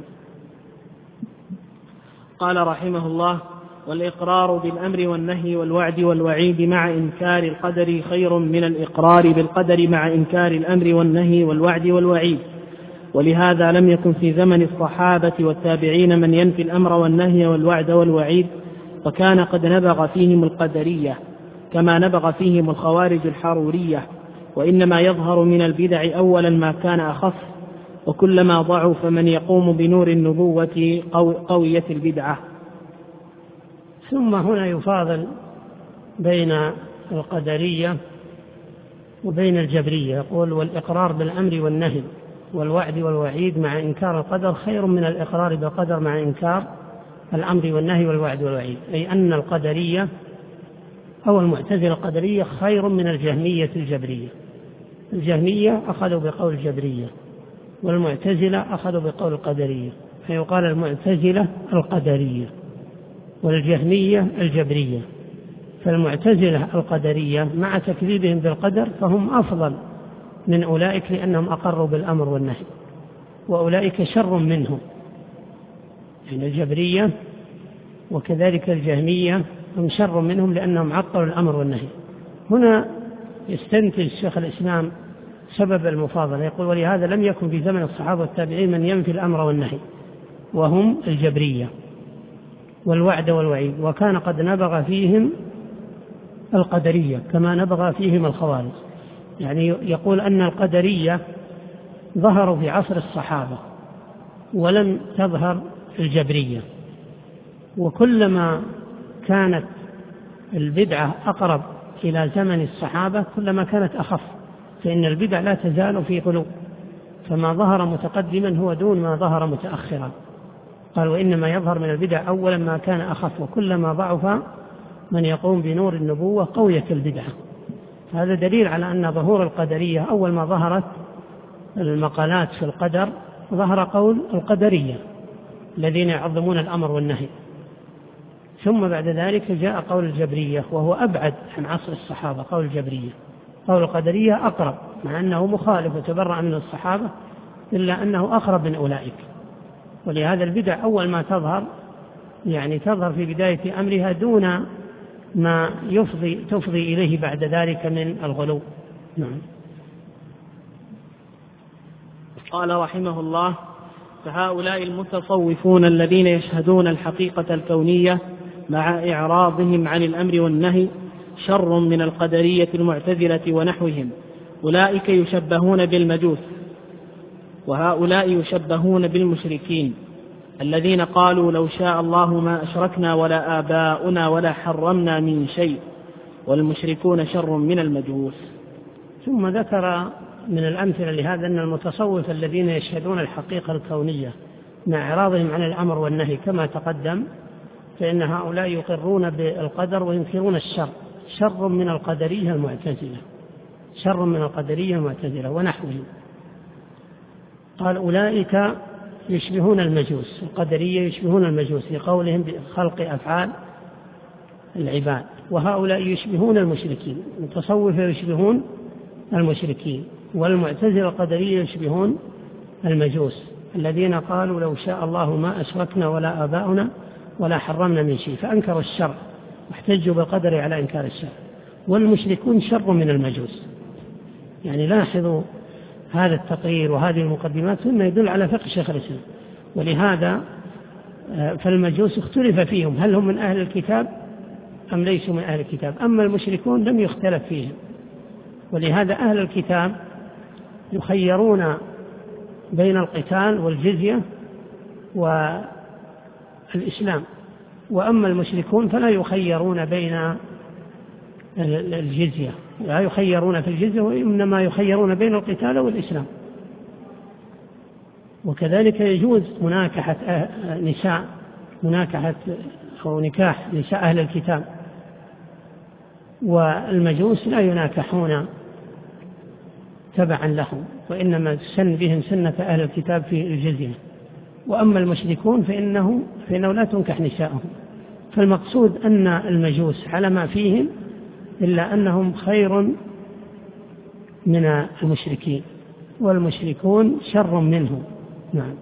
قال رحمه الله: والإقرار بالأمر والنهي والوعد والوعيد مع إنكار القدر خير من الإقرار بالقدر مع إنكار الأمر والنهي والوعد والوعيد. ولهذا لم يكن في زمن الصحابة والتابعين من ينفي الأمر والنهي والوعد والوعيد، وكان قد نبغ فيهم القدرية كما نبغ فيهم الخوارج الحرورية، وإنما يظهر من البدع أولا ما كان أخف، وكلما ضعف من يقوم بنور النبوة قوية البدعة. ثم هنا يفاضل بين القدرية وبين الجبرية، يقول: والإقرار بالأمر والنهي والوعد والوعيد مع إنكار القدر خير من الإقرار بالقدر مع إنكار الأمر والنهي والوعد والوعيد، أي أن القدرية أو المعتزلة القدرية خير من الجهمية الجبرية. الجهمية أخذوا بقول الجبرية، والمعتزلة أخذوا بقول القدرية، فيقال المعتزلة القدرية والجهمية الجبرية. فالمعتزلة القدرية مع تكذيبهم بالقدر فهم أفضل من أولئك لأنهم أقروا بالأمر والنهي، وأولئك شر منهم، يعني الجبرية وكذلك الجهمية هم شر منهم لأنهم عطلوا الأمر والنهي. هنا يستنتج شيخ الإسلام سبب المفاضلة، يقول: ولهذا لم يكن في زمن الصحابة والتابعين من ينفي الأمر والنهي وهم الجبرية والوعد والوعيد، وكان قد نبغ فيهم القدرية كما نبغ فيهم الخوارج. يعني يقول أن القدرية ظهروا في عصر الصحابة ولم تظهر الجبرية، وكلما كانت البدعة أقرب إلى زمن الصحابة كلما كانت أخف، فإن البدع لا تزال في قلوب، فما ظهر متقدما هو دون ما ظهر متأخرا. قال: وإنما يظهر من البدع أولا ما كان أخف، وكلما ضعف من يقوم بنور النبوة قوية البدعة. هذا دليل على أن ظهور القدرية أول ما ظهرت المقالات في القدر ظهر قول القدرية الذين يعظمون الأمر والنهي، ثم بعد ذلك جاء قول الجبرية وهو أبعد عن عصر الصحابة قول الجبرية، قول القدرية أقرب، مع أنه مخالف وتبرأ من الصحابة، إلا أنه أقرب من أولئك. ولهذا البدع أول ما تظهر يعني تظهر في بداية أمرها دون ما يفضي تفضي إليه بعد ذلك من الغلو. نعم. قال رحمه الله: فهؤلاء المتصوفون الذين يشهدون الحقيقة الكونية مع إعراضهم عن الأمر والنهي شر من القدرية المعتزلة ونحوهم، أولئك يشبهون بالمجوس، وهؤلاء يشبهون بالمشركين الذين قالوا لو شاء الله ما أشركنا ولا آباؤنا ولا حرمنا من شيء، والمشركون شر من المجوس. ثم ذكر من الأمثلة لهذا أن المتصوف الذين يشهدون الحقيقة الكونية مع إعراضهم عن الأمر والنهي كما تقدم، فإن هؤلاء يقرون بالقدر وينكرون الشر، شر من القدرية المعتزلة، شر من القدرية المعتزلة ونحوهم. قال أولئك يشبهون المجوس، القدرية يشبهون المجوس في قولهم بخلق أفعال العباد، وهؤلاء يشبهون المشركين، المتصوفة يشبهون المشركين، والمعتزلة القدرية يشبهون المجوس الذين قالوا لو شاء الله ما أشركنا ولا آباؤنا ولا حرمنا من شيء، فأنكروا الشر واحتجوا بالقدر على إنكار الشر. والمشركون شر من المجوس. يعني لاحظوا هذا التقرير وهذه المقدمات ثم يدل على فقه شيخ الإسلام. ولهذا فالمجوس اختلف فيهم هل هم من أهل الكتاب أم ليسوا من أهل الكتاب، أما المشركون لم يختلف فيهم. ولهذا أهل الكتاب يخيرون بين القتال والجزية والإسلام، وأما المشركون فلا يخيرون بين الجزية، لا يخيرون في الجزية، وإنما يخيرون بين القتال والإسلام. وكذلك يجوز مناكحة نساء مناكحة أو نكاح نساء أهل الكتاب، والمجوس لا يناكحون تبعا لهم، وإنما تسن بهم سنة أهل الكتاب في الجزية. وأما المشركون فإنه, فإنه لا تنكح نساءهم. فالمقصود أن المجوس على ما فيهم إلا أنهم خير من المشركين، والمشركون شر منهم. نعم.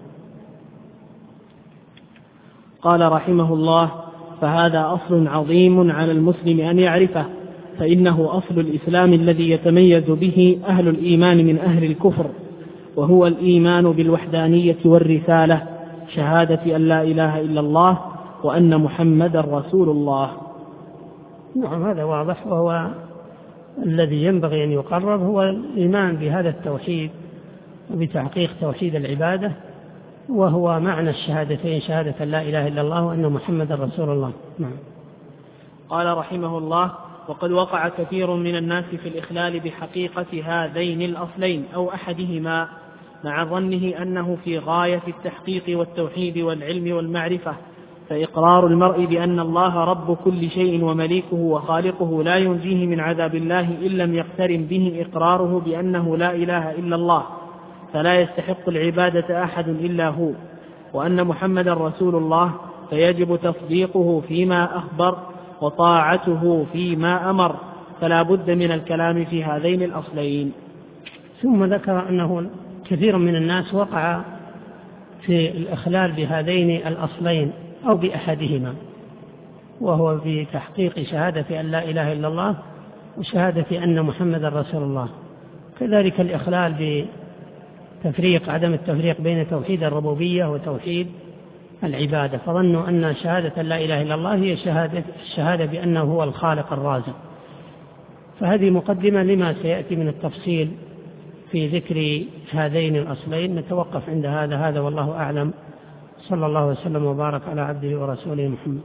قال رحمه الله: فهذا أصل عظيم على المسلم أن يعرفه، فإنه أصل الإسلام الذي يتميز به أهل الإيمان من أهل الكفر، وهو الإيمان بالوحدانية والرسالة، شهادة أن لا إله إلا الله وأن محمدا رسول الله. نعم، هذا واضح، وهو الذي ينبغي أن يقرر هو الإيمان بهذا التوحيد وبتحقيق توحيد العبادة، وهو معنى الشهادتين، شهادة لا إله إلا الله وأن محمدا رسول الله. نعم. قال رحمه الله: وقد وقع كثير من الناس في الإخلال بحقيقة هذين الأصلين أو أحدهما، مع ظنه أنه في غاية التحقيق والتوحيد والعلم والمعرفة، فإقرار المرء بأن الله رب كل شيء ومليكه وخالقه لا ينجيه من عذاب الله إن لم يقترن به إقراره بأنه لا إله إلا الله، فلا يستحق العبادة أحد إلا هو، وأن محمدا رسول الله، فيجب تصديقه فيما أخبر وطاعته فيما أمر، فلا بد من الكلام في هذين الأصلين. ثم ذكر أنه كثير من الناس وقع في الإخلال بهذين الأصلين أو بأحدهما، وهو بتحقيق شهادة أن لا إله إلا الله وشهادة أن محمدا رسول الله. كذلك الإخلال بتفريق عدم التفريق بين توحيد الربوبية وتوحيد العبادة، فظنوا أن شهادة لا إله إلا الله هي شهادة الشهادة بأنه هو الخالق الرازق. فهذه مقدمة لما سيأتي من التفصيل في ذكر هذين الأصلين. نتوقف عند هذا هذا والله أعلم. صلى الله وسلم وبارك على عبده ورسوله محمد.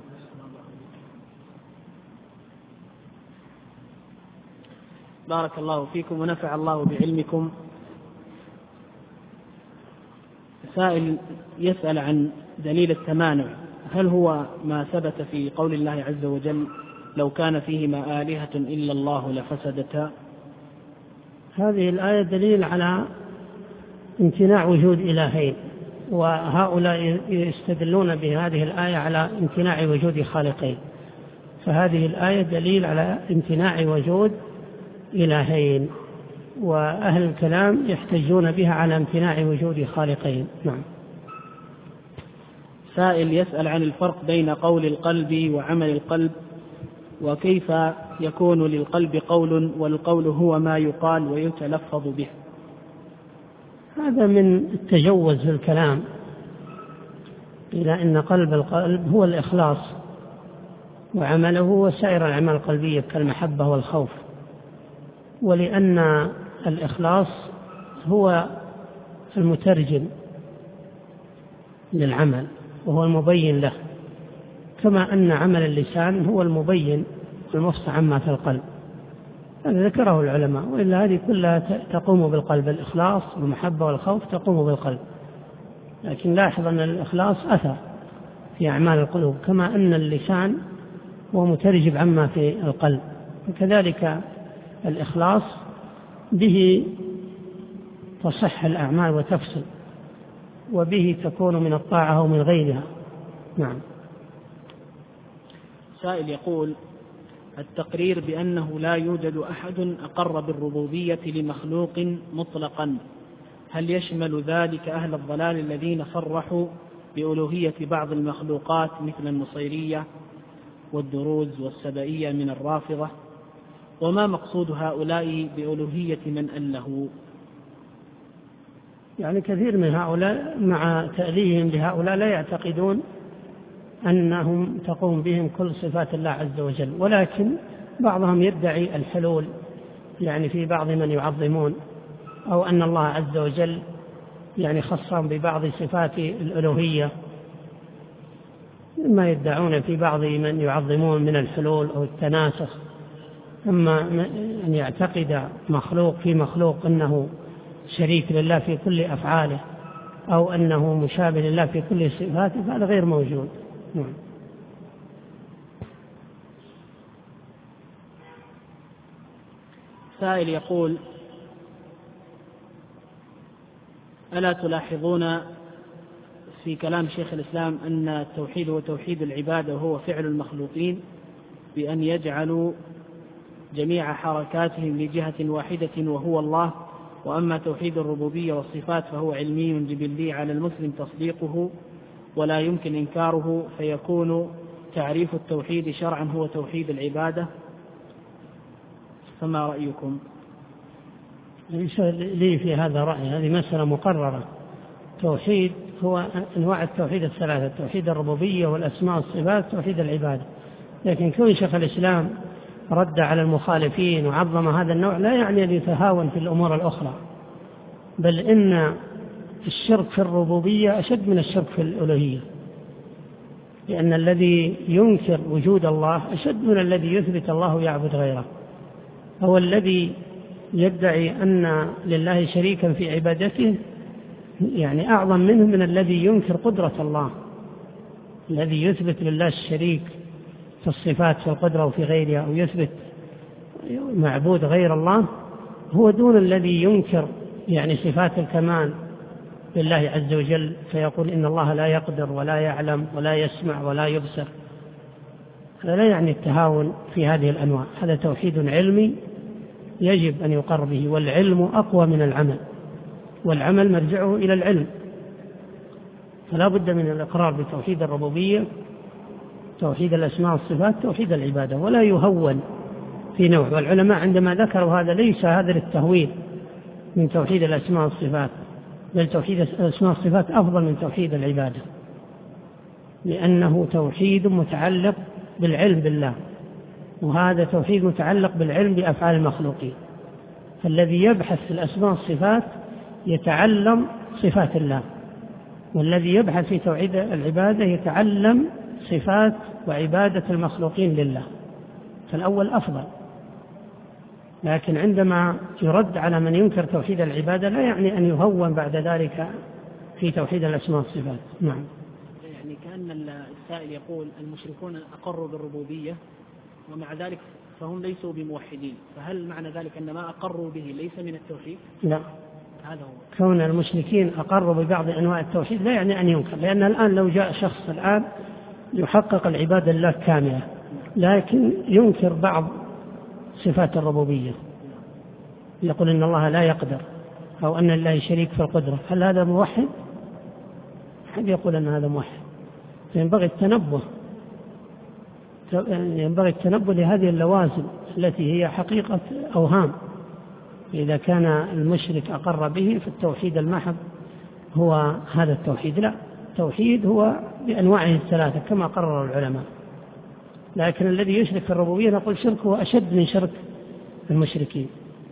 بارك الله فيكم ونفع الله بعلمكم. سائل يسأل عن دليل التمانع، هل هو ما ثبت في قول الله عز وجل: لو كان فيهما آلهة إلا الله لفسدتا؟ هذه الآية دليل على امتناع وجود إلهين، وهؤلاء يستدلون بهذه الآية على امتناع وجود خالقين، فهذه الآية دليل على امتناع وجود إلهين، وأهل الكلام يحتجون بها على امتناع وجود خالقين. نعم. سائل يسأل عن الفرق بين قول القلب وعمل القلب، وكيف يكون للقلب قول والقول هو ما يقال ويتلفظ به. هذا من التجوز في الكلام إلى أن قلب القلب هو الإخلاص، وعمله هو سائر الأعمال القلبية كالمحبة والخوف، ولأن الإخلاص هو المترجم للعمل وهو المبين له، كما أن عمل اللسان هو المبين والمفصح عما في القلب. هذا ذكره العلماء، وإلا هذه كلها تقوم بالقلب، الإخلاص والمحبة والخوف تقوم بالقلب. لكن لاحظ أن الإخلاص أثر في أعمال القلوب، كما أن اللسان هو مترجم عما في القلب، وكذلك الإخلاص به تصح الأعمال وتفصل، وبه تكون من الطاعة أو من غيرها. نعم. سائل يقول: التقرير بأنه لا يوجد أحد أقر بالربوبية لمخلوق مطلقا، هل يشمل ذلك أهل الضلال الذين صرحوا بألوهية بعض المخلوقات مثل النصيرية والدروز والسبائية من الرافضة؟ وما مقصود هؤلاء بألوهية من أله؟ يعني كثير من هؤلاء مع تأليههم لهؤلاء لا يعتقدون أنهم تقوم بهم كل صفات الله عز وجل، ولكن بعضهم يدعي الحلول، يعني في بعض من يعظمون، أو أن الله عز وجل يعني خصهم ببعض صفات الألوهية، ما يدعون في بعض من يعظمون من الحلول أو التناسخ. أما أن يعتقد مخلوق في مخلوق أنه شريك لله في كل أفعاله، أو أنه مشابه لله في كل صفاته، فهذا غير موجود. نعم. سائل يقول: ألا تلاحظون في كلام شيخ الإسلام أن التوحيد هو توحيد العبادة وهو فعل المخلوقين، بأن يجعلوا جميع حركاتهم لجهة واحدة وهو الله، وأما توحيد الربوبية والصفات فهو علمي جبلي على المسلم تصديقه ولا يمكن إنكاره، فيكون تعريف التوحيد شرعا هو توحيد العبادة، فما رأيكم؟ ليس لي في هذا رأي، هذه مسألة مقررة. توحيد هو أنواع التوحيد الثلاثة: توحيد الربوبية والأسماء والصفات، توحيد العبادة. لكن كون شيخ الإسلام رد على المخالفين وعظم هذا النوع لا يعني أن يتهاون في الأمور الأخرى، بل إن الشرك في الربوبية أشد من الشرك في الألوهية، لأن الذي ينكر وجود الله أشد من الذي يثبت الله يعبد غيره. هو الذي يدعي أن لله شريكا في عبادته يعني أعظم منه من الذي ينكر قدرة الله. الذي يثبت لله الشريك في الصفات في القدرة وفي غيرها، أو يثبت معبود غير الله، هو دون الذي ينكر يعني صفات الكمال لله عز وجل، فيقول إن الله لا يقدر ولا يعلم ولا يسمع ولا يبصر. هذا لا يعني التهاون في هذه الأنواع، هذا توحيد علمي يجب أن يقر به، والعلم أقوى من العمل، والعمل مرجعه إلى العلم. فلا بد من الإقرار بتوحيد الربوبية، توحيد الأسماء والصفات، توحيد العبادة، ولا يهون في نوع. والعلماء عندما ذكروا هذا ليس هذا للتهويل من توحيد الأسماء والصفات، بل توحيد الأسماء والصفات أفضل من توحيد العبادة، لأنه توحيد متعلق بالعلم بالله، وهذا توحيد متعلق بالعلم بأفعال المخلوقين. فالذي يبحث في الأسماء والصفات يتعلم صفات الله، والذي يبحث في توحيد العبادة يتعلم صفات وعبادة المخلوقين لله، فالأول أفضل. لكن عندما يرد على من ينكر توحيد العبادة لا يعني أن يهون بعد ذلك في توحيد الأسماء والصفات. نعم. يعني كأن السائل يقول المشركون أقروا بالربوبية ومع ذلك فهم ليسوا بموحدين، فهل معنى ذلك أن ما أقروا به ليس من التوحيد؟ لا، هذا هو. كون المشركين أقروا ببعض أنواع التوحيد لا يعني أن ينكر، لأن الآن لو جاء شخص الآن يحقق العبادة لله كاملة لكن ينكر بعض صفات الربوبية يقول إن الله لا يقدر أو أن الله شريك في القدرة، هل هذا موحد؟ أحد يقول أن هذا موحد. فينبغي التنبه ينبغي التنبه لهذه اللوازم التي هي حقيقة أوهام. إذا كان المشرك أقر به فالتوحيد المحض هو هذا التوحيد، لا، التوحيد هو بأنواعه الثلاثة كما قرر العلماء. لكن الذي يشرك في الربوبية نقول شركه أشد من شرك المشركين،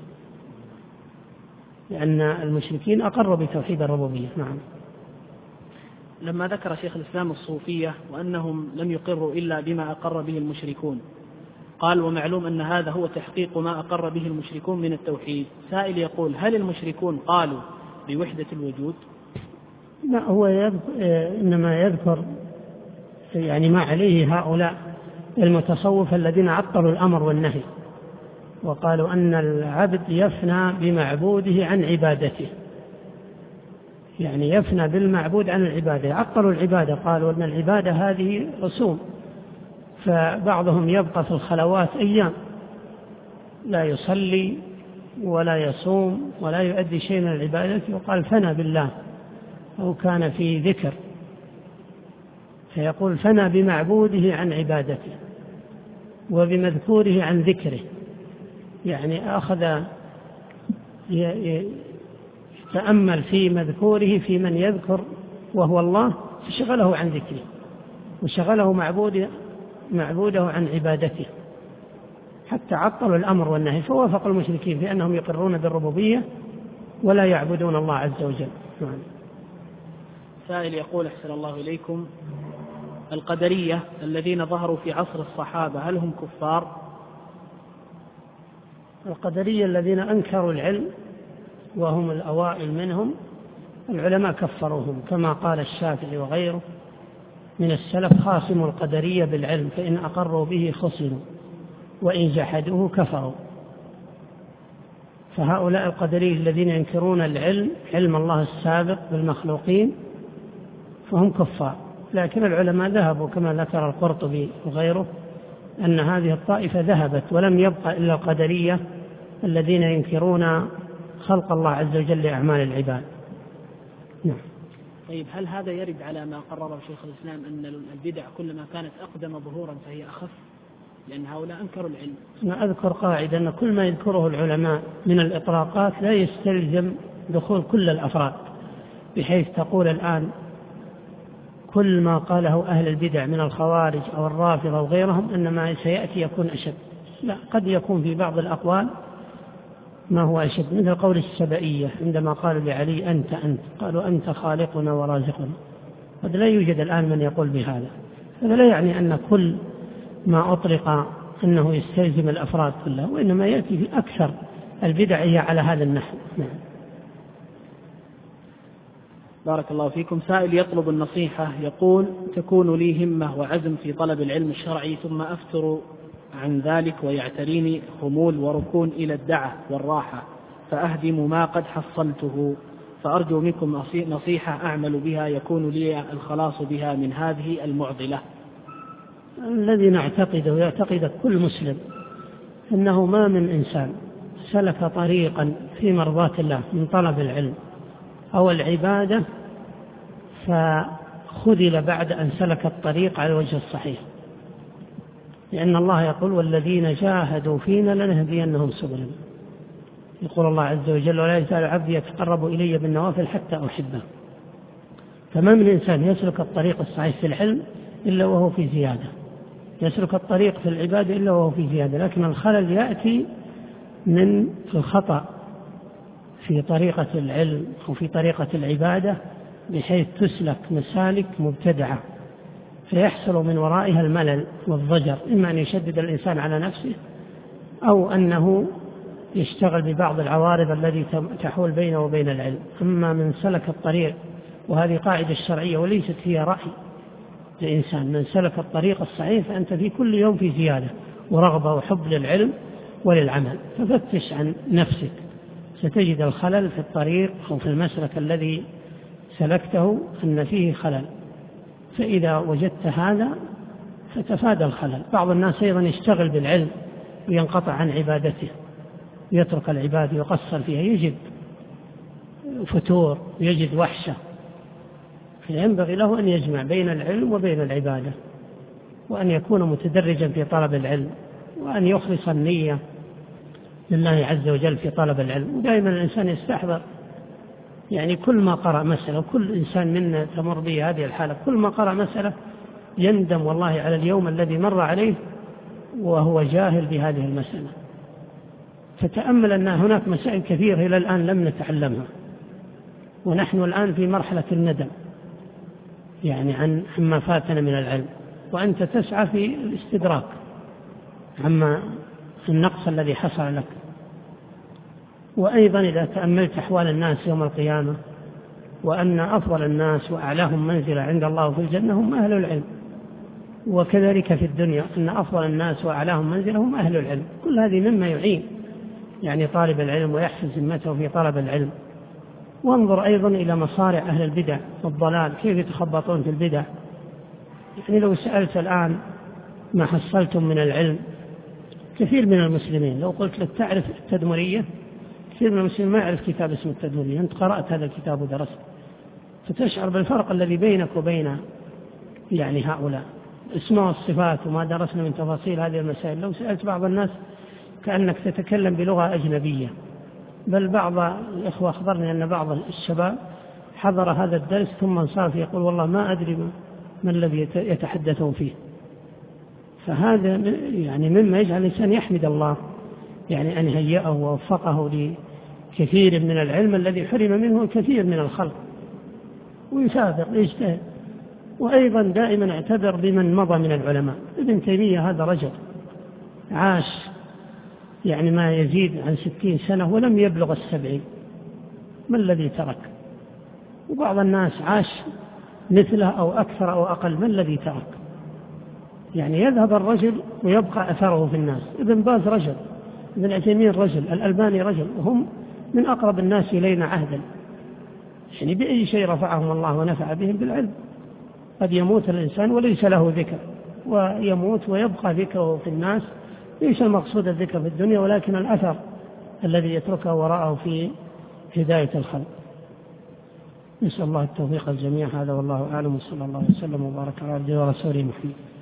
لأن المشركين أقروا بتوحيد الربوبية. نعم. لما ذكر شيخ الإسلام الصوفية وأنهم لم يقروا إلا بما أقر به المشركون، قال ومعلوم أن هذا هو تحقيق ما أقر به المشركون من التوحيد. سائل يقول هل المشركون قالوا بوحدة الوجود؟ لا، هو يذكر إنما يذكر يعني ما عليه هؤلاء المتصوف الذين عطلوا الأمر والنهي وقالوا أن العبد يفنى بمعبوده عن عبادته، يعني يفنى بالمعبود عن العبادة. عطلوا العبادة، قالوا أن العبادة هذه رسوم، فبعضهم يبقى في الخلوات أيام لا يصلي ولا يصوم ولا يؤدي شيء من العبادة، وقال فنى بالله أو كان في ذكر، فيقول فنى بمعبوده عن عبادته وبمذكوره عن ذكره، يعني أخذ يتأمل في مذكوره في من يذكر وهو الله فشغله عن ذكره وشغله معبوده معبوده عن عبادته، حتى عطلوا الأمر والنهي. فوافق المشركين في أنهم يقرون بالربوبية ولا يعبدون الله عز وجل. نعم. سائل يقول أحسن الله إليكم، القدرية الذين ظهروا في عصر الصحابة هل هم كفار؟ القدرية الذين أنكروا العلم وهم الأوائل منهم العلماء كفروهم، كما قال الشافعي وغيره من السلف خاصموا القدرية بالعلم فإن أقروا به خصموا وإن جحدوه كفروا. فهؤلاء القدرية الذين ينكرون العلم علم الله السابق بالمخلوقين فهم كفار. لكن العلماء ذهبوا كما ذكر القرطبي وغيره أن هذه الطائفة ذهبت ولم يبقى إلا القدرية الذين ينكرون خلق الله عز وجل لأعمال العباد. نعم. طيب هل هذا يرد على ما قرره شيخ الإسلام أن البدع كلما كانت أقدم ظهورا فهي أخف، لأن هؤلاء أنكروا العلم؟ أنا أذكر قاعدة أن كل ما يذكره العلماء من الإطلاقات لا يستلزم دخول كل الأفراد، بحيث تقول الآن كل ما قاله أهل البدع من الخوارج أو الرافضة وغيرهم أن ما سيأتي يكون أشد. لا، قد يكون في بعض الأقوال ما هو أشد، مثل قول السبائية عندما قالوا لعلي أنت أنت قالوا أنت خالقنا ورازقنا. قد لا يوجد الآن من يقول بهذا. هذا لا يعني أن كل ما أطلق أنه يستلزم الأفراد كلها، وإنما يأتي في أكثر البدع هي على هذا النحو. نعم. بارك الله فيكم. سائل يطلب النصيحة يقول تكون لي همة وعزم في طلب العلم الشرعي ثم أفتر عن ذلك ويعتريني خمول وركون إلى الدعة والراحة فأهدم ما قد حصلته، فأرجو منكم نصيحة أعمل بها يكون لي الخلاص بها من هذه المعضلة. الذي نعتقده ويعتقد كل مسلم أنه ما من إنسان سلك طريقا في مرضاة الله من طلب العلم أو العبادة فخذل بعد أن سلك الطريق على الوجه الصحيح، لأن الله يقول والذين جاهدوا فينا لنهدينهم سبلنا. يقول الله عز وجل ولا يزال عبدي يتقرب إلي بالنوافل حتى أحبه. فما من إنسان يسلك الطريق الصحيح في العلم إلا وهو في زيادة، يسلك الطريق في العبادة إلا وهو في زيادة، لكن الخلل يأتي من الخطأ في طريقة العلم أو في طريقة العبادة بحيث تسلك مسالك مبتدعة فيحصل من ورائها الملل والضجر، إما أن يشدد الإنسان على نفسه أو أنه يشتغل ببعض العوارض التي تحول بينه وبين العلم. أما من سلك الطريق، وهذه قاعدة الشرعية وليست هي رأي الإنسان، من سلك الطريق الصحيح فأنت في كل يوم في زيادة ورغبة وحب للعلم وللعمل، ففتش عن نفسك ستجد الخلل في الطريق أو في المسلك الذي سلكته أن فيه خلل، فإذا وجدت هذا فتفادى الخلل. بعض الناس أيضا يشتغل بالعلم وينقطع عن عبادته، يترك العبادة ويقصر فيها يجد فتور ويجد وحشة، فينبغي له أن يجمع بين العلم وبين العبادة، وأن يكون متدرجا في طلب العلم، وأن يخلص النية لله عز وجل في طلب العلم. ودائما الإنسان يستحضر يعني كل ما قرأ مسألة، وكل إنسان منا تمر به هذه الحالة، كل ما قرأ مسألة يندم والله على اليوم الذي مر عليه وهو جاهل بهذه المسألة. فتأمل أن هناك مسائل كثيرة إلى الآن لم نتعلمها، ونحن الآن في مرحلة الندم يعني عن عما فاتنا من العلم، وأنت تسعى في الاستدراك عما النقص الذي حصل لك. وأيضا إذا تأملت أحوال الناس يوم القيامة، وأن أفضل الناس وأعلاهم منزلة عند الله في الجنة هم أهل العلم، وكذلك في الدنيا أن أفضل الناس وأعلاهم منزلة هم أهل العلم. كل هذه مما يعين يعني طالب العلم ويحسن ذمته في طلب العلم. وانظر أيضا إلى مصارع أهل البدع والضلال كيف يتخبطون في البدع. يعني لو سألت الآن ما حصلتم من العلم، كثير من المسلمين لو قلت لك تعرف التدمرية، كثير من المسلمين ما يعرف كتاب اسمه التدمرية. أنت قرأت هذا الكتاب ودرست، فتشعر بالفرق الذي بينك وبين يعني هؤلاء. اسماء والصفات وما درسنا من تفاصيل هذه المسائل، لو سألت بعض الناس كأنك تتكلم بلغة أجنبية. بل بعض الإخوة أخبرني أن بعض الشباب حضر هذا الدرس ثم انصرف يقول والله ما أدري ما الذي يتحدثون فيه. فهذا يعني مما يجعل الإنسان يحمد الله يعني أن هيئه ووفقه لكثير من العلم الذي حرم منه كثير من الخلق، ويسابق ويجتهد. وأيضا دائما اعتبر بمن مضى من العلماء. ابن تيمية هذا رجل عاش يعني ما يزيد عن ستين سنة ولم يبلغ السبعين، ما الذي ترك؟ وبعض الناس عاش مثله أو أكثر أو أقل، ما الذي ترك؟ يعني يذهب الرجل ويبقى أثره في الناس. ابن باز رجل، ابن عثيمين رجل، الألباني رجل، وهم من أقرب الناس إلينا عهدا. يعني بأي شيء رفعهم الله ونفع بهم؟ بالعلم. قد يموت الإنسان وليس له ذكر، ويموت ويبقى ذكره في الناس. ليس المقصود الذكر في الدنيا، ولكن الأثر الذي يتركه وراءه في هداية الخلق. نسأل الله التوفيق الجميع. هذا والله أعلم، وصلى الله وسلم وبارك على عبده ورسوله محمد.